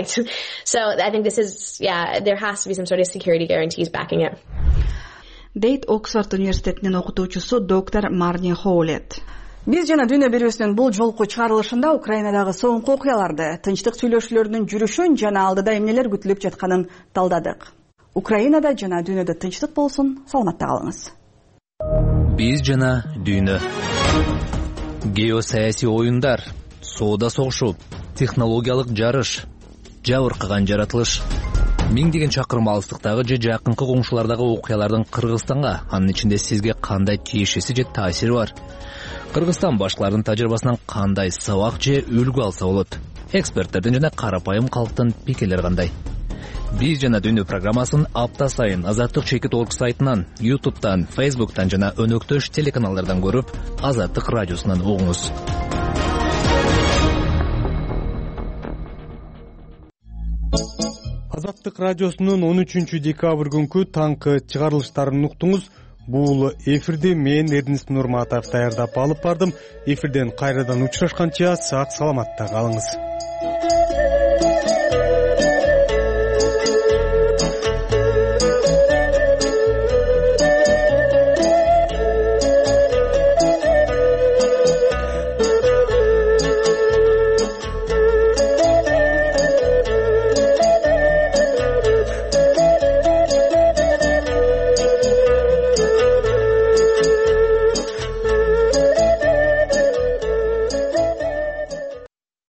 Дейт Оксфорд университетинин окутуучусу доктор Марни Хоулет. Биз жана дүйнө берүүсүнүн бул жолку чыгарылышында Украинадагы соңку окуяларды, тынчтык сүйлөшүүлөрүнүн жүрүшүн жана алдыда эмнелер күтүлүп жатканын талдадык. Украинада жана дүйнөдө тынчтык болсун, саламатта калыңыз. Биз жана дүйнө. Геосаясий оюндар, соода согушу, технологиялык жарыш, жабыркаган жаратылыш. Миңдеген чакырым алыстыктагы же жакынкы коңшулардагы окуялардын Кыргызстанга, анын ичинде сизге кандай тиешеси же таасири бар? Кыргызстан башкалардын тажрыйбасынан кандай сабак же үлгү алса болот? Эксперттердин жана карапайым калктын пикирлери кандай? Биз жана дүйнө программасын апта сайын Азаттык Чекит.org сайтынан, YouTube'дан, Facebook'тан жана өнөктөш телеканалдардан көрүп, Азаттык радиосунан угуңуз. Азаттык радиосунун 13 декабрь күнкү таңкы чыгарылыштарын уктуңуз. Бул эфирди мен Эрдинис Нурматов даярдап алып бардым. Эфирден кайрадан учурашканча сак саламатта калыңыз.